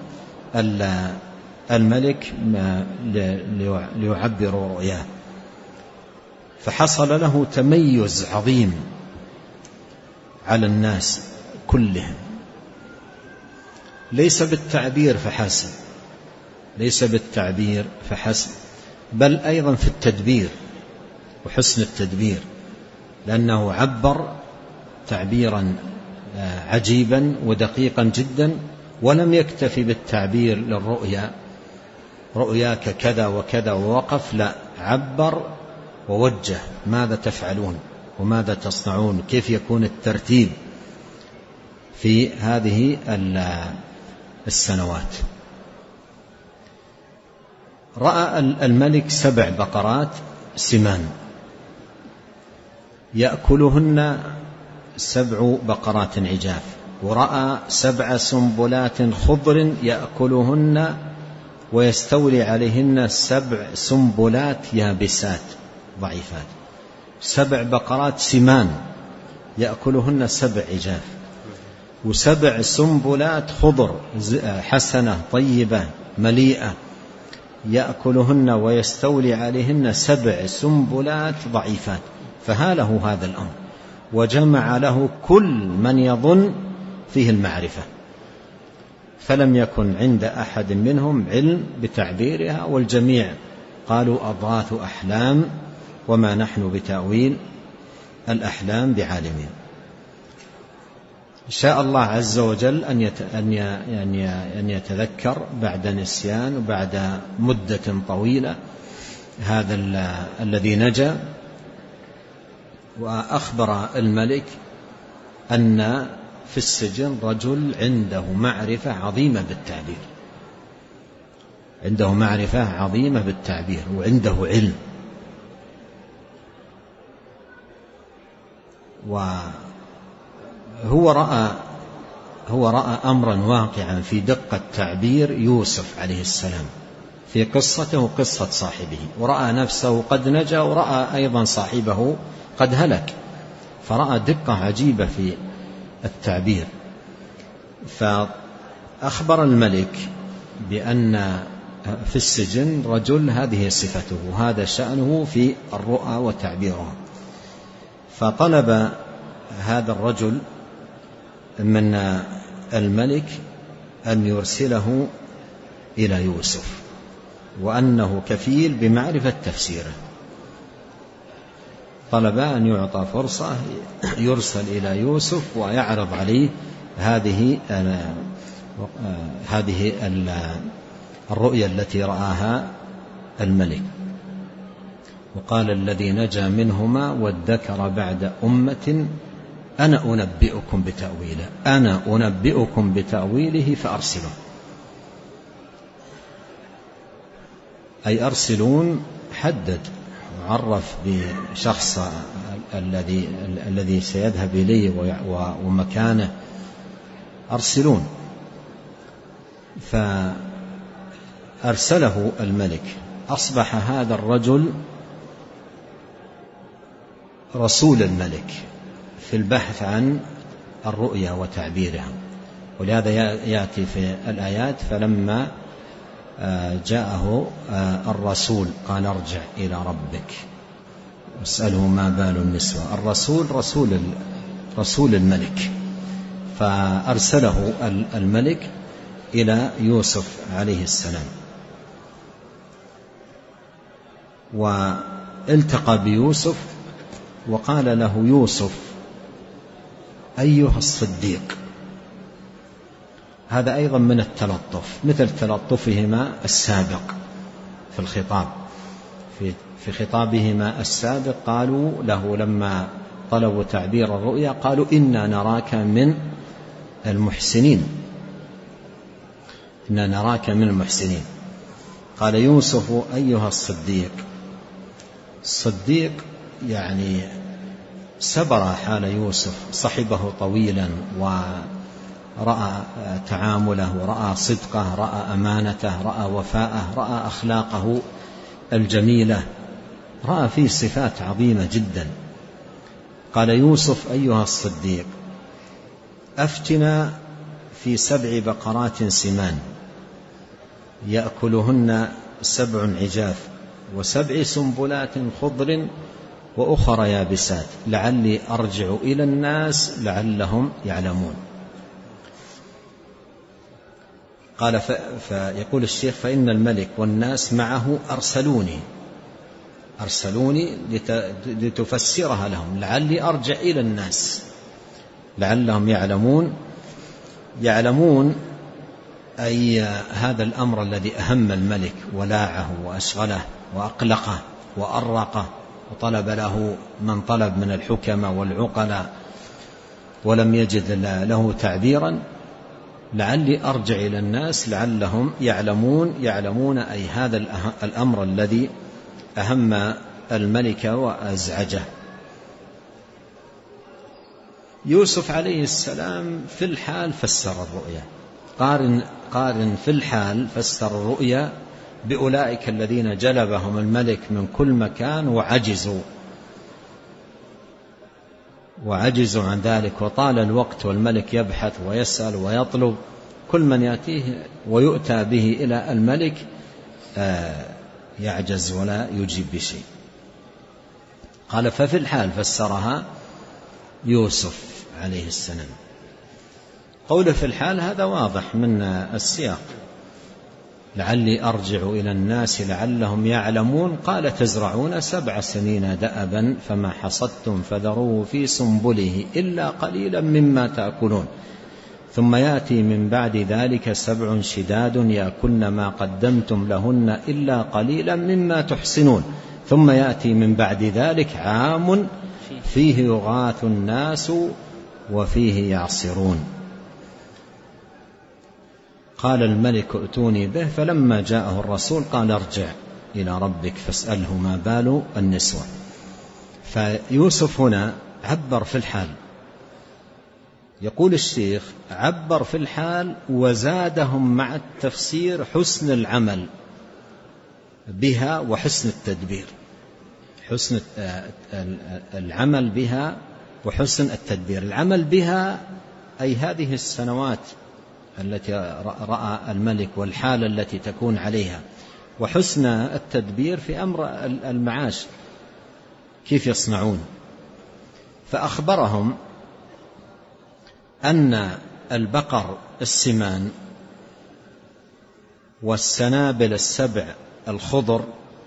الملك ليعبروا رؤياه. فحصل له تميز عظيم على الناس كلهم، ليس بالتعبير فحسب، بل أيضا في التدبير وحسن التدبير، لأنه عبر تعبيرا عجيبا ودقيقا جدا، ولم يكتفي بالتعبير للرؤيا رؤياك كذا وكذا ووقف، لا، عبر ووجه ماذا تفعلون وماذا تصنعون، كيف يكون الترتيب في هذه السنوات. رأى الملك 7 بقرات سمان يأكلهن 7 بقرات عجاف، ورأى 7 سنبلات خضر يأكلهن ويستولي عليهن 7 سنبلات يابسات ضعيفات. 7 بقرات سمان يأكلهن 7 عجاف، و7 سنبلات خضر حسنة طيبة مليئة يأكلهن ويستولي عليهن 7 سنبلات ضعيفات. فهاله هذا الأمر، وجمع له كل من يظن فيه المعرفة، فلم يكن عند أحد منهم علم بتعبيرها، والجميع قالوا أضغاث أحلام وما نحن بتأويل الأحلام بعالمين. شاء الله عز وجل أن يتذكر بعد نسيان وبعد مدة طويلة هذا الذي نجا، وأخبر الملك أن في السجن رجل عنده معرفة عظيمة بالتعبير، عنده معرفة عظيمة بالتعبير وعنده علم. وهو رأى أمرا واقعا في دقة تعبير يوسف عليه السلام في قصته وقصة صاحبه، ورأى نفسه قد نجا، ورأى أيضا صاحبه قد هلك، فرأى دقة عجيبة في التعبير. فأخبر الملك بأن في السجن رجل هذه صفته وهذا شأنه في الرؤى وتعبيره، فطلب هذا الرجل من الملك أن يرسله إلى يوسف، وأنه كفيل بمعرفة تفسيره. طلب أن يعطى فرصة يرسل إلى يوسف ويعرض عليه هذه الرؤيا التي رآها الملك. وقال الذي نجا منهما وادكر بعد أمة أنا أنبئكم بتأويله فأرسلوا، أي أرسلون حدد وعرف بشخص الذي سيذهب إليه ومكانه، أرسلون. فأرسله الملك، أصبح هذا الرجل رسول الملك في البحث عن الرؤيا وتعبيرها. ولهذا يأتي في الآيات فلما جاءه الرسول قال ارجع إلى ربك واسأله ما بال النسوة. الرسول رسول الملك، فأرسله الملك إلى يوسف عليه السلام، والتقى بيوسف وقال له يوسف أيها الصديق. هذا أيضا من التلطف، مثل تلطفهما السابق في الخطاب. في خطابهما السابق قالوا له لما طلبوا تعبير الرؤيا قالوا إنا نراك من المحسنين، إنا نراك من المحسنين. قال يوسف أيها الصديق. الصديق يعني سبر حال يوسف، صحبه طويلا ورأى تعامله ورأى صدقه، رأى أمانته، رأى وفاءه، رأى أخلاقه الجميلة، رأى فيه صفات عظيمة جدا. قال يوسف أيها الصديق أفتنا في 7 بقرات سمان يأكلهن 7 عجاف و7 سنبلات خضر وأخرى يابسات لعلي أرجع إلى الناس لعلهم يعلمون. قال فيقول الشيخ فإن الملك والناس معه أرسلوني لتفسرها لهم لعلي أرجع إلى الناس لعلهم يعلمون أي هذا الأمر الذي أهم الملك ولاعه وأشغله وأقلقه وأرقه، وطلب له من طلب من الحكمة والعقلاء ولم يجد له تعبيرا. لعلي أرجع إلى الناس لعلهم يعلمون أي هذا الأمر الذي أهم الملك وأزعجه. يوسف عليه السلام في الحال فسر الرؤيا، قارن في الحال فسر الرؤيا بأولئك الذين جلبهم الملك من كل مكان وعجزوا وعجزوا عن ذلك وطال الوقت والملك يبحث ويسأل ويطلب، كل من يأتيه ويؤتى به إلى الملك يعجز ولا يجيب بشيء. قال ففي الحال فسرها يوسف عليه السلام. قوله في الحال هذا واضح من السياق، لعلي أرجع إلى الناس لعلهم يعلمون. قال تزرعون 7 سنين دأبا فما حصدتم فذروه في سنبله إلا قليلا مما تأكلون ثم يأتي من بعد ذلك 7 شداد يأكلن ما قدمتم لهن إلا قليلا مما تحسنون ثم يأتي من بعد ذلك عام فيه يغاث الناس وفيه يعصرون. قال الملك ائتوني به، فلما جاءه الرسول قال ارجع إلى ربك فاسأله ما بال النسوة. فيوسف هنا عبر في الحال، يقول الشيخ عبر في الحال وزادهم مع التفسير حسن العمل بها وحسن التدبير، حسن العمل بها وحسن التدبير. العمل بها أي هذه السنوات التي رأى الملك والحال التي تكون عليها، وحسن التدبير في أمر المعاش كيف يصنعون. فأخبرهم أن البقر السمان والسنابل السبع الخضر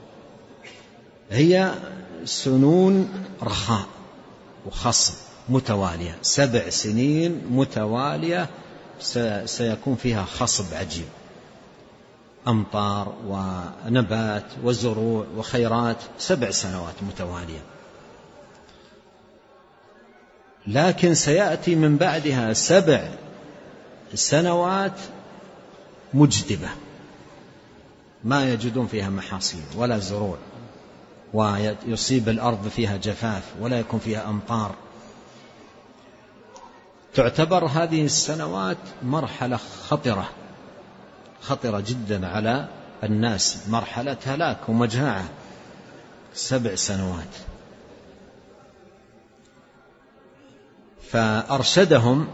هي سنون رخاء وخصب متوالية، 7 سنين متوالية سيكون فيها خصب عجيب، أمطار ونبات وزروع وخيرات، 7 سنوات متوالية. لكن سيأتي من بعدها 7 سنوات مجدبة ما يجدون فيها محاصيل ولا زروع، ويصيب الأرض فيها جفاف ولا يكون فيها أمطار. تعتبر هذه السنوات مرحلة خطرة جدا على الناس، مرحلة هلاك ومجاعة، 7 سنوات. فأرشدهم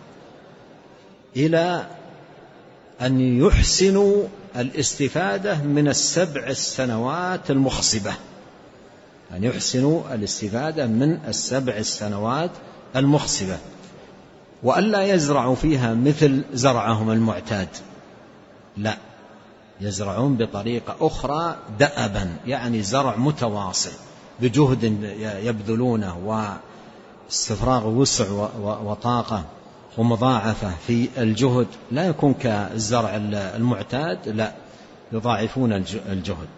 إلى أن يحسنوا الاستفادة من 7 سنوات المخصبة، أن يحسنوا الاستفادة من 7 سنوات المخصبة، وألا يزرعوا فيها مثل زرعهم المعتاد، لا، يزرعون بطريقة أخرى دأبا، يعني زرع متواصل بجهد يبذلونه واستفراغ وسع وطاقة ومضاعفة في الجهد، لا يكون كالزرع المعتاد، لا، يضاعفون الجهد.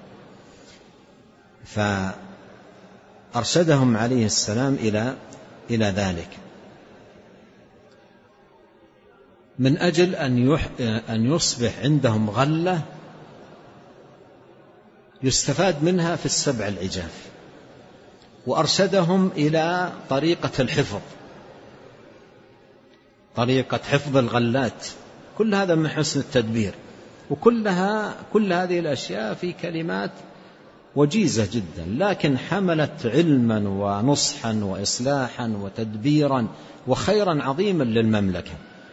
فأرشدهم عليه السلام إلى ذلك من أجل أن يصبح عندهم غلة يستفاد منها في 7 العجاف. وأرشدهم إلى طريقة الحفظ، طريقة حفظ الغلات، كل هذا من حسن التدبير. كل هذه الأشياء في كلمات وجيزة جدا، لكن حملت علما ونصحا وإصلاحا وتدبيرا وخيرا عظيما للمملكة.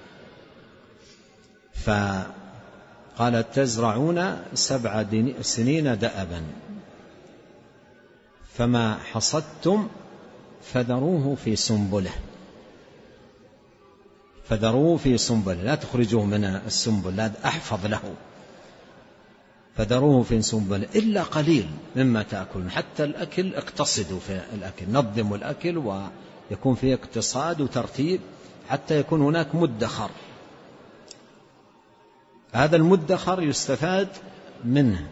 فقال تزرعون 7 سنين دأبا فما حصدتم فذروه في سنبله، فذروه في سنبله، لا تخرجوه من السنبل، لا أحفظ له، فذروه في سنبله إلا قليل مما تأكلون. حتى الأكل اقتصدوا في الأكل، نظموا الأكل ويكون فيه اقتصاد وترتيب حتى يكون هناك مدخر. هذا المدخر يستفاد منه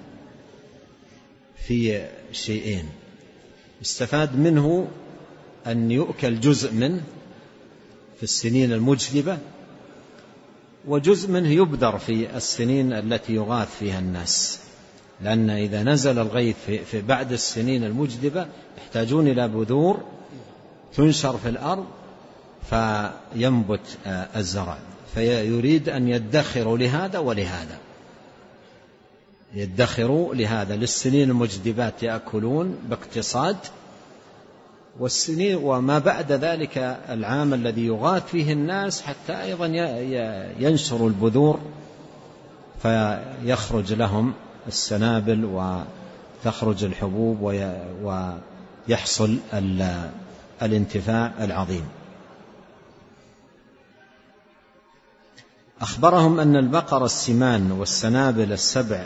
في شيئين، يستفاد منه أن يؤكل جزء منه في السنين المجدبة، وجزء منه يبذر في السنين التي يغاث فيها الناس، لأن إذا نزل الغيث في بعد السنين المجدبة يحتاجون إلى بذور تنشر في الأرض فينبت الزرع، فيريد أن يدخروا لهذا ولهذا، يدخروا لهذا للسنين المجدبات يأكلون باقتصاد، والسنين وما بعد ذلك العام الذي يغاث فيه الناس حتى أيضا ينشر البذور فيخرج لهم السنابل وتخرج الحبوب ويحصل الانتفاع العظيم. أخبرهم أن البقر السمان والسنابل السبع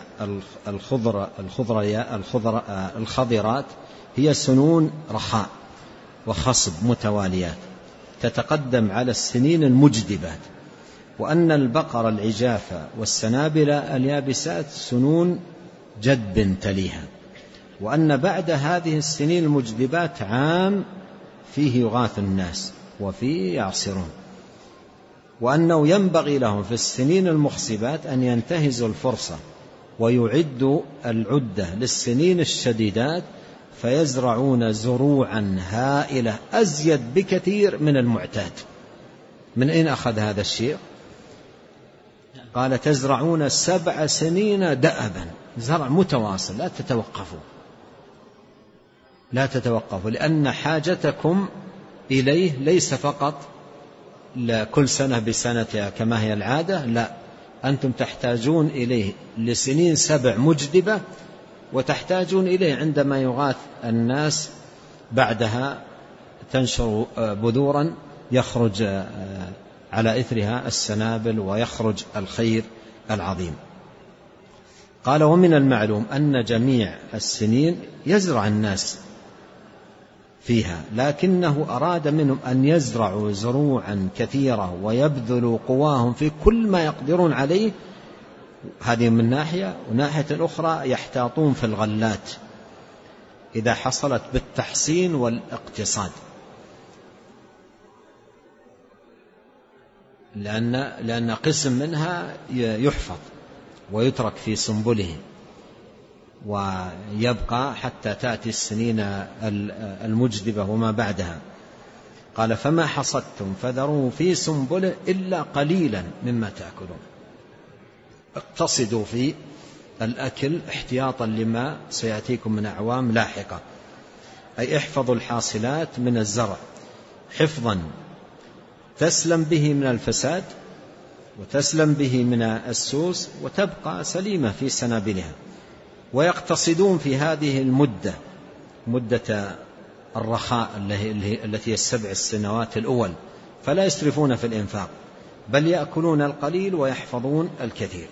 الخضرات هي سنون رخاء وخصب متواليات تتقدم على السنين المجدبات، وأن البقر العجاف والسنابل اليابسات سنون جدب تليها، وأن بعد هذه السنين المجدبات عام فيه يغاث الناس وفيه يعصرون، وأنه ينبغي لهم في السنين المخصبات أن ينتهزوا الفرصة ويعدوا العدة للسنين الشديدات فيزرعون زروعا هائلة أزيد بكثير من المعتاد. من أين أخذ هذا الشيء؟ قال تزرعون 7 سنين دأبا، زرع متواصل لا تتوقفوا لأن حاجتكم إليه ليس فقط لكل سنة بسنتها كما هي العادة، لا، أنتم تحتاجون إليه لسنين 7 مجدبة، وتحتاجون إليه عندما يغاث الناس بعدها تنشر بذورا يخرج على إثرها السنابل ويخرج الخير العظيم. قال ومن المعلوم أن جميع السنين يزرع الناس فيها، لكنه أراد منهم أن يزرعوا زروعا كثيرة ويبذلوا قواهم في كل ما يقدرون عليه، هذه من ناحية، وناحية الأخرى يحتاطون في الغلات إذا حصلت بالتحصين والاقتصاد، لأن قسم منها يحفظ ويترك في سنبله ويبقى حتى تأتي السنين المجدبة وما بعدها. قال فما حصدتم فذروه في سنبله إلا قليلا مما تأكلون، اقتصدوا في الأكل احتياطا لما سيأتيكم من أعوام لاحقة، أي احفظوا الحاصلات من الزرع حفظا تسلم به من الفساد وتسلم به من السوس وتبقى سليمة في سنابلها، ويقتصدون في هذه المدة، مدة الرخاء التي هي 7 السنوات الأول، فلا يسرفون في الإنفاق بل يأكلون القليل ويحفظون الكثير.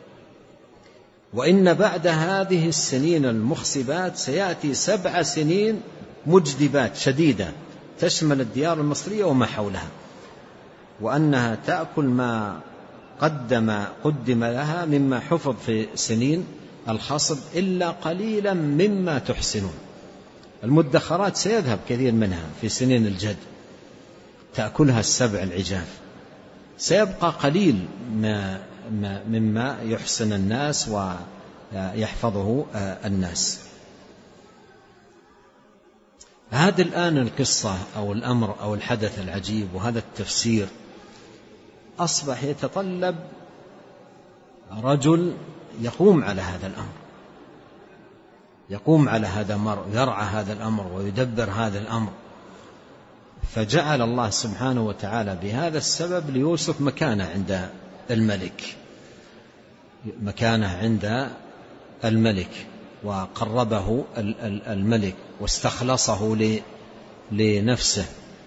وإن بعد هذه السنين المخصبات سيأتي 7 سنين مجدبات شديدة تشمل الديار المصرية وما حولها، وأنها تأكل ما قدم لها مما حفظ في سنين الخصب إلا قليلا مما تحسنون. المدخرات سيذهب كثير منها في سنين الجد تأكلها 7 العجاف، سيبقى قليل مما يحسن الناس ويحفظه الناس. هذا الآن القصة أو الأمر أو الحدث العجيب وهذا التفسير أصبح يتطلب رجل يقوم على هذا الأمر، يقوم على هذا الأمر، يرعى هذا الأمر ويدبر هذا الأمر. فجعل الله سبحانه وتعالى بهذا السبب ليوسف مكانة عند الملك وقربه الملك واستخلصه لنفسه.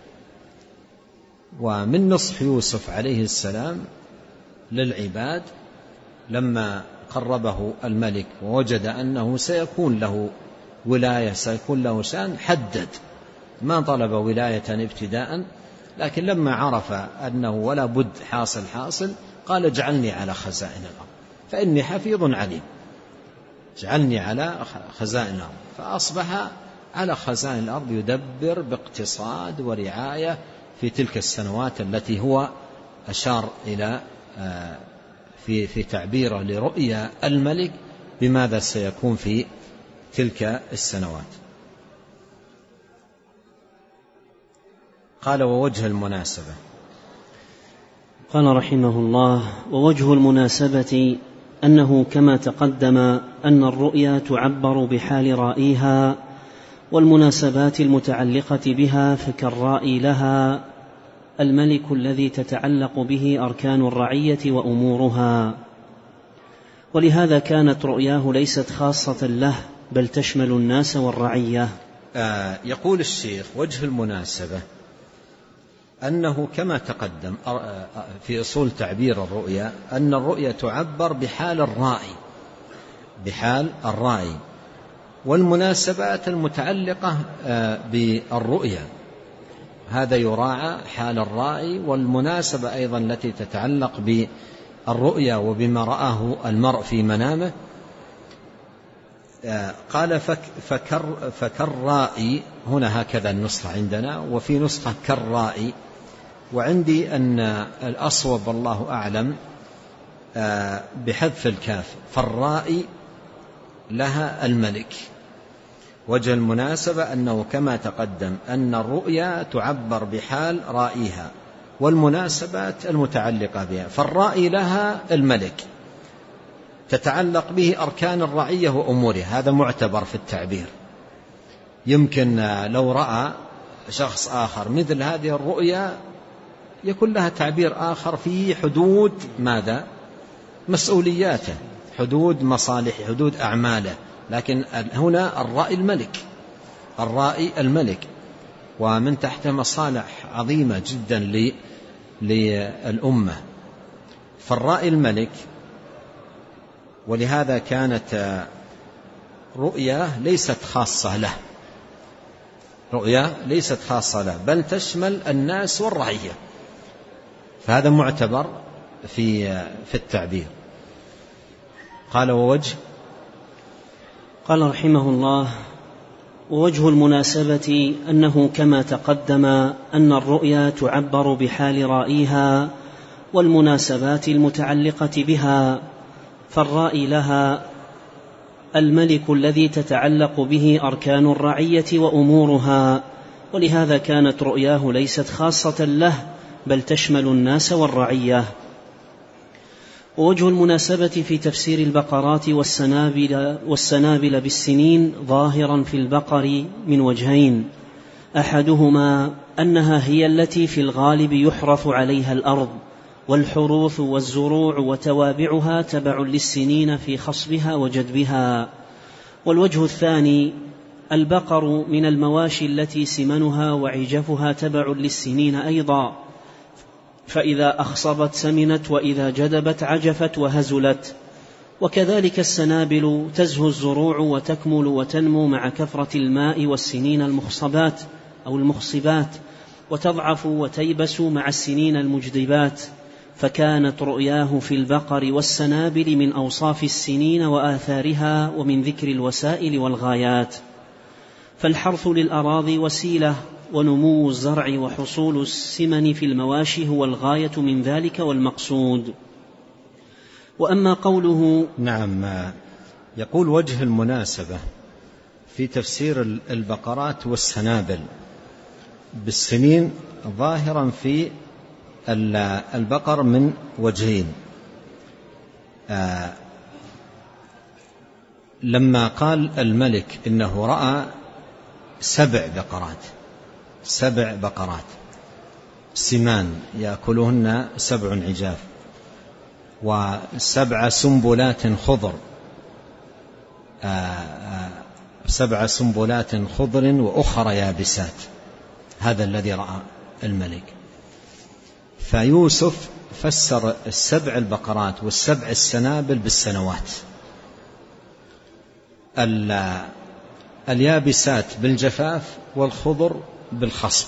ومن نصح يوسف عليه السلام للعباد لما قربه الملك ووجد أنه سيكون له ولاية، سيكون له شأن، حدد، ما طلب ولاية ابتداء، لكن لما عرف أنه ولا بد حاصل قال اجعلني على خزائن الأرض فإني حفيظ عليم، اجعلني على خزائن الأرض. فأصبح على خزائن الأرض يدبر باقتصاد ورعاية في تلك السنوات التي هو أشار إلى في تعبيره لرؤيا الملك بماذا سيكون في تلك السنوات. قال ووجه المناسبة، قال رحمه الله ووجه المناسبة أنه كما تقدم أن الرؤيا تعبر بحال رائيها والمناسبات المتعلقة بها فكالرائي لها الملك الذي تتعلق به أركان الرعية وأمورها. ولهذا كانت رؤياه ليست خاصة له بل تشمل الناس والرعية. يقول الشيخ: وجه المناسبة أنه كما تقدم في أصول تعبير الرؤيا أن الرؤيا تعبر بحال الرائي والمناسبات المتعلقة بالرؤيا، هذا يراعى حال الرائي والمناسبة أيضا التي تتعلق بالرؤيا وبما رآه المرء في منامه. قال فكالرائي هنا، هكذا النسخة عندنا، وفي نسخة كالرائي، وعندي أن الأصوب والله أعلم بحذف الكاف، فالرائي لها الملك. وجه المناسبة أنه كما تقدم أن الرؤيا تعبر بحال رائيها والمناسبات المتعلقة بها، فالرائي لها الملك تتعلق به أركان الرعية وأمورها، هذا معتبر في التعبير. يمكن لو رأى شخص آخر مثل هذه الرؤيا يكون لها تعبير آخر في حدود ماذا؟ مسؤولياته، حدود مصالح، حدود أعماله، لكن هنا الرائي الملك ومن تحت مصالح عظيمة جدا للأمة، فالرائي الملك. ولهذا كانت رؤيا ليست خاصة له، بل تشمل الناس والرعية، فهذا معتبر في التعبير. قال ووجه، قال رحمه الله: ووجه المناسبة أنه كما تقدم أن الرؤيا تعبر بحال رائيها والمناسبات المتعلقة بها، فالرائي لها الملك الذي تتعلق به أركان الرعية وأمورها، ولهذا كانت رؤياه ليست خاصة له بل تشمل الناس والرعية. ووجه المناسبة في تفسير البقرات والسنابل بالسنين ظاهرا في البقر من وجهين: أحدهما أنها هي التي في الغالب يحرث عليها الأرض، والحروث والزروع وتوابعها تبع للسنين في خصبها وجدبها. والوجه الثاني: البقر من المواشي التي سمنها وعجفها تبع للسنين أيضا، فإذا أخصبت سمنت وإذا جدبت عجفت وهزلت. وكذلك السنابل تزهو الزروع وتكمل وتنمو مع كثرة الماء والسنين المخصبات أو المخصبات، وتضعف وتيبس مع السنين المجدبات. فكانت رؤياه في البقر والسنابل من أوصاف السنين وآثارها ومن ذكر الوسائل والغايات. فالحرث للأراضي وسيلة، ونمو الزرع وحصول السمن في المواشي هو الغاية من ذلك والمقصود. وأما قوله نعم، يقول وجه المناسبة في تفسير البقرات والسنابل بالسنين ظاهرا في البقر من وجهين. لما قال الملك إنه رأى 7 بقرات سمان يأكلهن 7 عجاف، و7 سنبلات خضر، 7 سنبلات خضر وأخرى يابسات، هذا الذي رأى الملك. فيوسف فسر 7 البقرات وال7 السنابل بالسنوات، اليابسات بالجفاف والخضر بالخصب،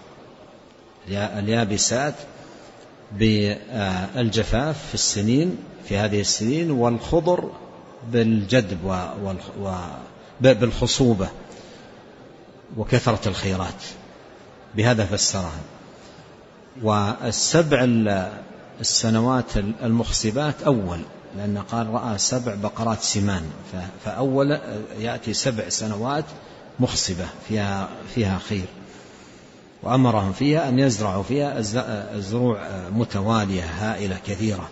اليابسات بالجفاف في السنين، في هذه السنين، والخضر بالجدب بالخصوبة وكثرة الخيرات، بهذا فسرها. و7 السنوات المخصبات أول، لأن قال رأى 7 بقرات سمان، فأول يأتي 7 سنوات مخصبة فيها خير، وأمرهم فيها أن يزرعوا فيها الزروع متوالية هائلة كثيرة.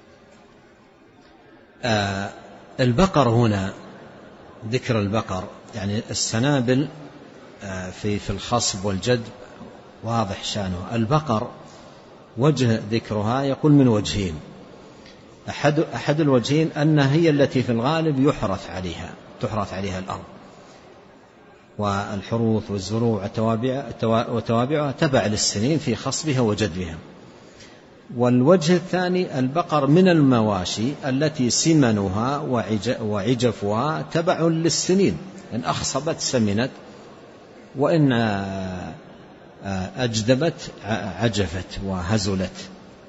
البقر هنا، ذكر البقر يعني السنابل في الخصب والجدب واضح شأنه. البقر وجه ذكرها يقول من وجهين. أحد الوجهين أنها هي التي في الغالب تحرث عليها الأرض، والحروث والزروع وتوابعها تبع للسنين في خصبها وجدبها. والوجه الثاني البقر من المواشي التي سمنها وعجفها تبع للسنين، إن أخصبت سمنت، وإن أجدبت عجفت وهزلت.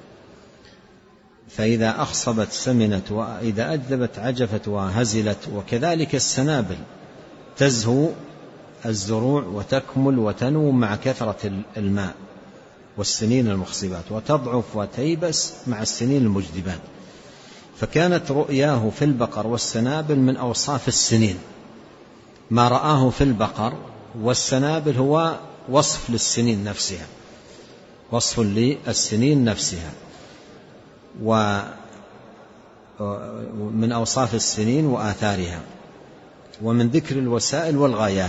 فإذا أخصبت سمنت، وإذا أجدبت عجفت وهزلت. وكذلك السنابل تزهو الزروع وتكمل وتنمو مع كثرة الماء والسنين المخصبات، وتضعف وتيبس مع السنين المجدبات. فكانت رؤياه في البقر والسنابل من أوصاف السنين، ما رآه في البقر والسنابل هو وصف للسنين نفسها، وصف للسنين نفسها، ومن أوصاف السنين وآثارها، ومن ذكر الوسائل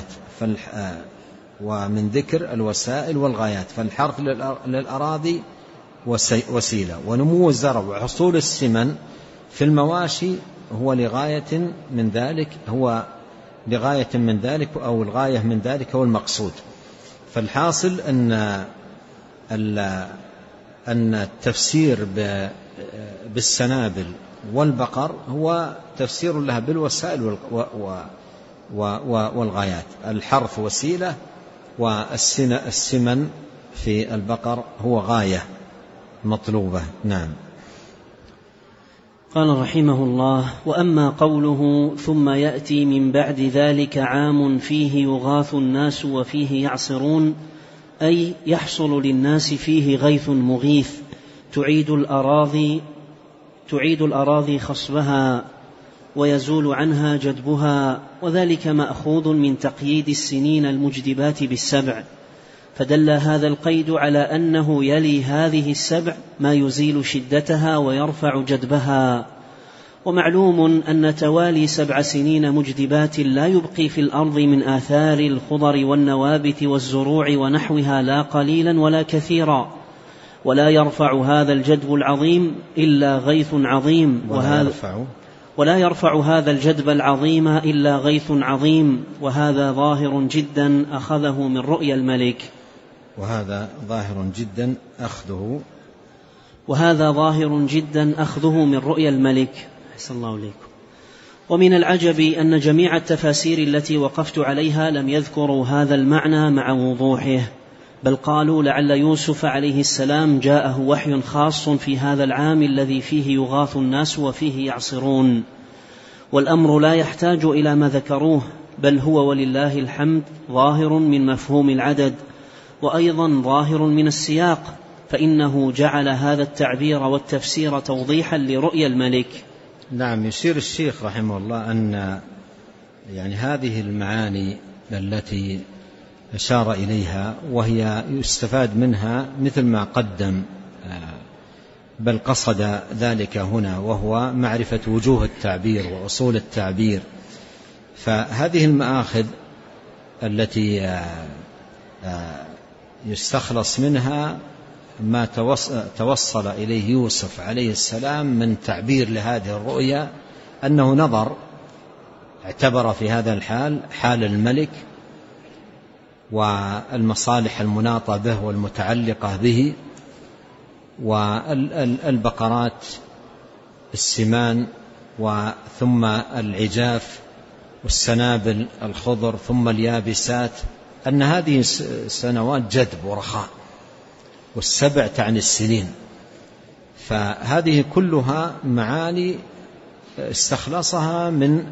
والغايات. فالحرث للأراضي وسيلة، ونمو الزرع وحصول السمن في المواشي هو لغاية من ذلك أو الغاية من ذلك هو المقصود. فالحاصل أن التفسير بالسنابل والبقر هو تفسير لها بالوسائل والغايات. الحرث وسيلة، والسمن في البقر هو غاية مطلوبة. نعم. قال رحمه الله: وأما قوله ثم يأتي من بعد ذلك عام فيه يغاث الناس وفيه يعصرون، أي يحصل للناس فيه غيث مغيث تعيد الأراضي خصبها ويزول عنها جدبها، وذلك مأخوذ من تقييد السنين المجدبات بالسبع، فدل هذا القيد على أنه يلي هذه السبع ما يزيل شدتها ويرفع جدبها. ومعلوم أن توالي 7 سنين مجدبات لا يبقي في الأرض من آثار الخضر والنوابت والزروع ونحوها لا قليلا ولا كثيرا، ولا يرفع هذا الجدب العظيم إلا غيث عظيم، ولا يرفع هذا الجدب العظيم إلا غيث عظيم، وهذا ظاهر جدا أخذه من رؤيا الملك. وهذا ظاهر جدا أخذه من رؤيا الملك. أحسن الله إليكم. ومن العجب أن جميع التفاسير التي وقفت عليها لم يذكروا هذا المعنى مع وضوحه، بل قالوا لعل يوسف عليه السلام جاءه وحي خاص في هذا العام الذي فيه يغاث الناس وفيه يعصرون، والأمر لا يحتاج إلى ما ذكروه، بل هو ولله الحمد ظاهر من مفهوم العدد، وأيضا ظاهر من السياق، فإنه جعل هذا التعبير والتفسير توضيحا لرؤيا الملك. نعم. يشير الشيخ رحمه الله أن يعني هذه المعاني التي أشار إليها وهي يستفاد منها مثل ما قدم، بل قصد ذلك هنا، وهو معرفة وجوه التعبير وأصول التعبير. فهذه المآخذ التي يستخلص منها ما توصل إليه يوسف عليه السلام من تعبير لهذه الرؤيا، أنه نظر اعتبر في هذا الحال حال الملك والمصالح المناطة به والمتعلقة به، والبقرات السمان، وثم العجاف والسنابل الخضر، ثم اليابسات، أن هذه سنوات جدب ورخاء، والسبع تعني السنين. فهذه كلها معاني استخلصها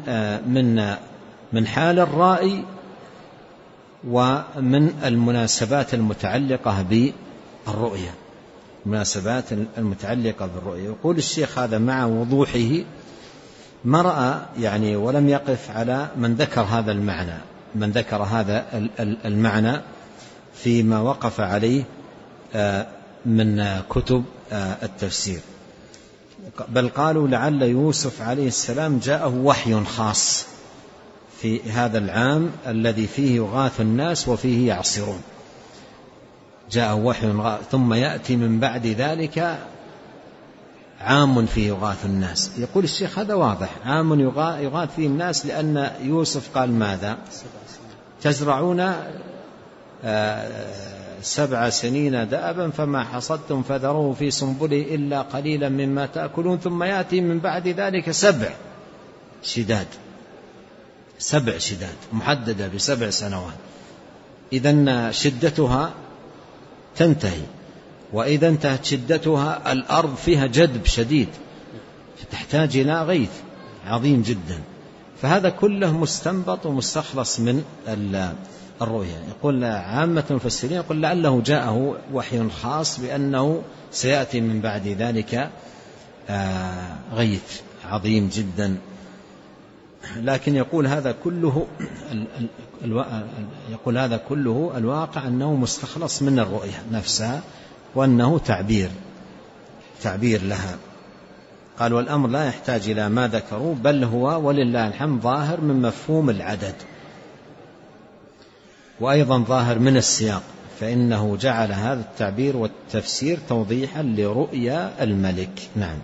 من حال الرائي ومن المناسبات المتعلقة بالرؤية، يقول الشيخ هذا مع وضوحه ما رأى يعني ولم يقف على من ذكر هذا المعنى فيما وقف عليه من كتب التفسير، بل قالوا لعل يوسف عليه السلام جاءه وحي خاص في هذا العام الذي فيه يغاث الناس وفيه يعصرون، جاء وحي ثم يأتي من بعد ذلك عام فيه يغاث الناس. يقول الشيخ هذا واضح، عام يغاث فيه الناس، لأن يوسف قال ماذا؟ تزرعون 7 سنين دأبا فما حصدتم فذروه في سنبله إلا قليلا مما تأكلون ثم يأتي من بعد ذلك 7 شداد، 7 شداد محددة ب7 سنوات. إذن شدتها تنتهي، وإذا انتهت شدتها الأرض فيها جدب شديد فتحتاج إلى غيث عظيم جدا. فهذا كله مستنبط ومستخلص من الرؤيا. يقول عامة المفسرين يقول لعله جاءه وحي خاص بأنه سيأتي من بعد ذلك غيث عظيم جدا، لكن يقول هذا كله الواقع أنه مستخلص من الرؤيا نفسها، وأنه تعبير لها. قال والأمر لا يحتاج إلى ما ذكروا، بل هو ولله الحمد ظاهر من مفهوم العدد، وأيضا ظاهر من السياق، فإنه جعل هذا التعبير والتفسير توضيحا لرؤيا الملك. نعم.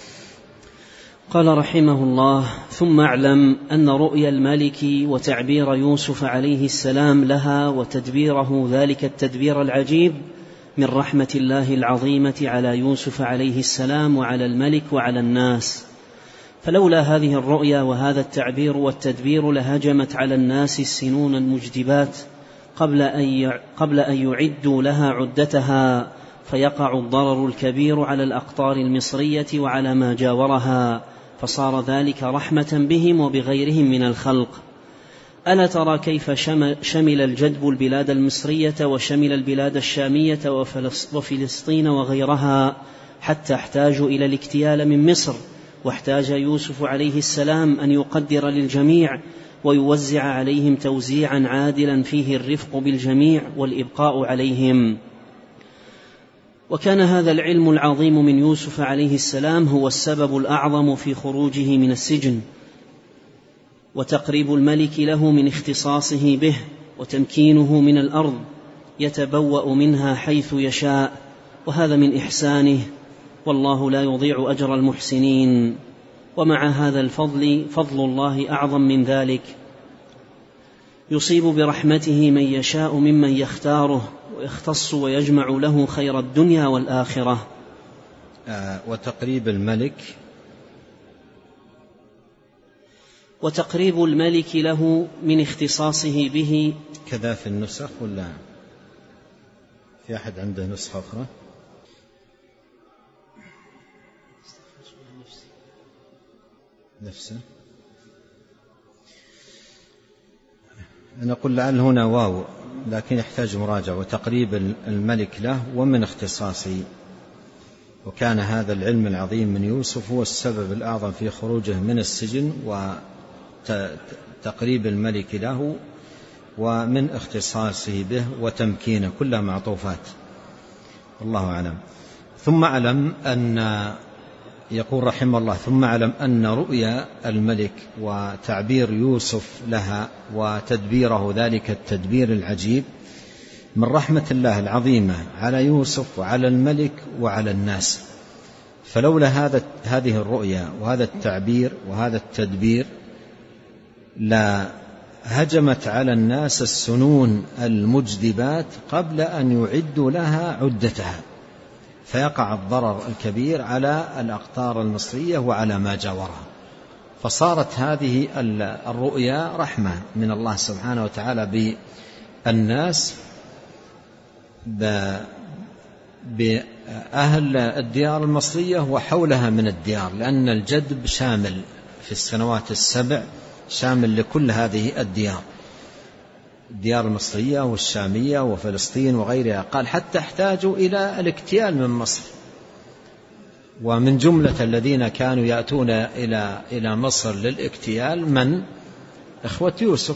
قال رحمه الله: ثم اعلم أن رؤيا الملك وتعبير يوسف عليه السلام لها وتدبيره ذلك التدبير العجيب من رحمة الله العظيمة على يوسف عليه السلام وعلى الملك وعلى الناس، فلولا هذه الرؤيا وهذا التدبير لهجمت على الناس السنون المجدبات قبل أن يعدوا لها عدتها، فيقع الضرر الكبير على الأقطار المصرية وعلى ما جاورها، فصار ذلك رحمة بهم وبغيرهم من الخلق. ألا ترى كيف شمل الجدب البلاد المصرية وشمل البلاد الشامية وفلسطين وغيرها، حتى احتاجوا إلى الاكتيال من مصر، واحتاج يوسف عليه السلام أن يقدر للجميع ويوزع عليهم توزيعا عادلا فيه الرفق بالجميع والإبقاء عليهم. وكان هذا العلم العظيم من يوسف عليه السلام هو السبب الأعظم في خروجه من السجن، وتقريب الملك له من اختصاصه به، وتمكينه من الأرض يتبوأ منها حيث يشاء، وهذا من إحسانه، والله لا يضيع أجر المحسنين. ومع هذا الفضل فضل الله أعظم من ذلك، يصيب برحمته من يشاء ممن يختاره، ويختص ويجمع له خير الدنيا والآخرة. وتقريب الملك له من اختصاصه به كذا في النسخ، ولا في أحد عنده نسخة أخرى؟ نفسه. نقول لعل هنا واو، لكن يحتاج مراجعة. وتقريب الملك له ومن اختصاصه، وكان هذا العلم العظيم من يوسف هو السبب الأعظم في خروجه من السجن، وتقريب الملك له ومن اختصاصه به وتمكينه، كلها معطوفات، والله أعلم. ثم أعلم أن، يقول رحمه الله: ثم أعلم أن رؤيا الملك وتعبير يوسف لها وتدبيره ذلك التدبير العجيب من رحمة الله العظيمة على يوسف وعلى الملك وعلى الناس، فلولا هذه الرؤيا وهذا التعبير وهذا التدبير لا هجمت على الناس السنون المجدبات قبل أن يعدوا لها عدتها، فيقع الضرر الكبير على الأقطار المصرية وعلى ما جاورها. فصارت هذه الرؤيا رحمة من الله سبحانه وتعالى بالناس، بأهل الديار المصرية وحولها من الديار، لأن الجدب شامل في السنوات السبع، شامل لكل هذه الديار المصرية والشامية وفلسطين وغيرها. قال حتى احتاجوا إلى الاكتيال من مصر، ومن جملة الذين كانوا يأتون إلى مصر للاكتيال من؟ إخوة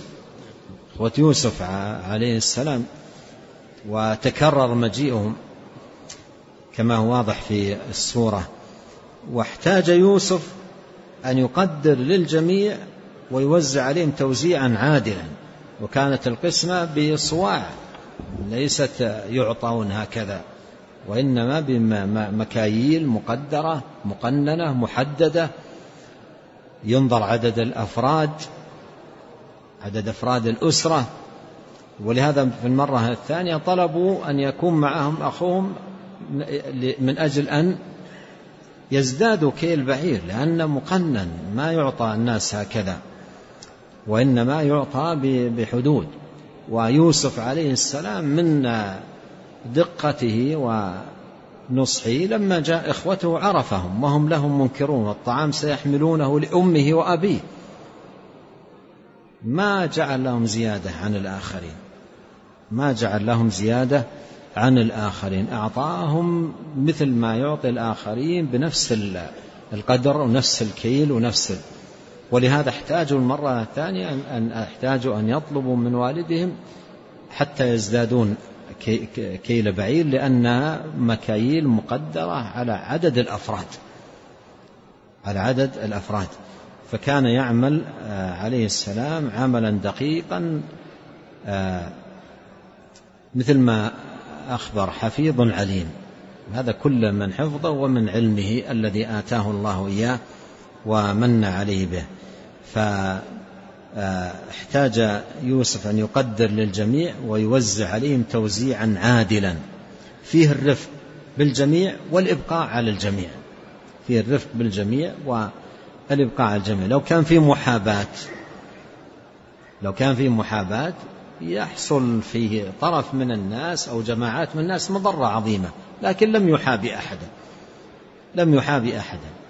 يوسف عليه السلام، وتكرر مجيئهم كما هو واضح في السورة. واحتاج يوسف أن يقدر للجميع ويوزع عليهم توزيعا عادلا. وكانت القسمة بصواع، ليست يعطون هكذا، وإنما بمكاييل مقدرة مقننة محددة، ينظر عدد الأفراد، عدد أفراد الأسرة. ولهذا في المرة الثانية طلبوا أن يكون معهم أخوهم من أجل أن يزدادوا كيل بعير، لأنه مقنن، ما يعطى الناس هكذا، وإنما يعطى بحدود. ويوسف عليه السلام من دقته ونصحه لما جاء إخوته عرفهم وهم لهم منكرون، والطعام سيحملونه لأمه وأبيه، ما جعل لهم زيادة عن الآخرين، ما جعل لهم زيادة عن الآخرين، أعطاهم مثل ما يعطي الآخرين بنفس القدر ونفس الكيل ونفس. ولهذا احتاجوا المرة الثانية احتاجوا أن يطلبوا من والدهم حتى يزدادون كيل بعير، لأنها مكاييل مقدرة على عدد الأفراد، على عدد الأفراد. فكان يعمل عليه السلام عملا دقيقا، مثل ما أخبر حفيظ عليم. هذا كل من حفظه ومن علمه الذي آتاه الله إياه ومن عليه به. فاحتاج يوسف أن يقدر للجميع ويوزع عليهم توزيعا عادلا فيه الرفق بالجميع والإبقاء على الجميع، فيه الرفق بالجميع والإبقاء على الجميع. لو كان في محاباة يحصل فيه طرف من الناس أو جماعات من الناس مضرة عظيمة، لكن لم يحابي أحدا.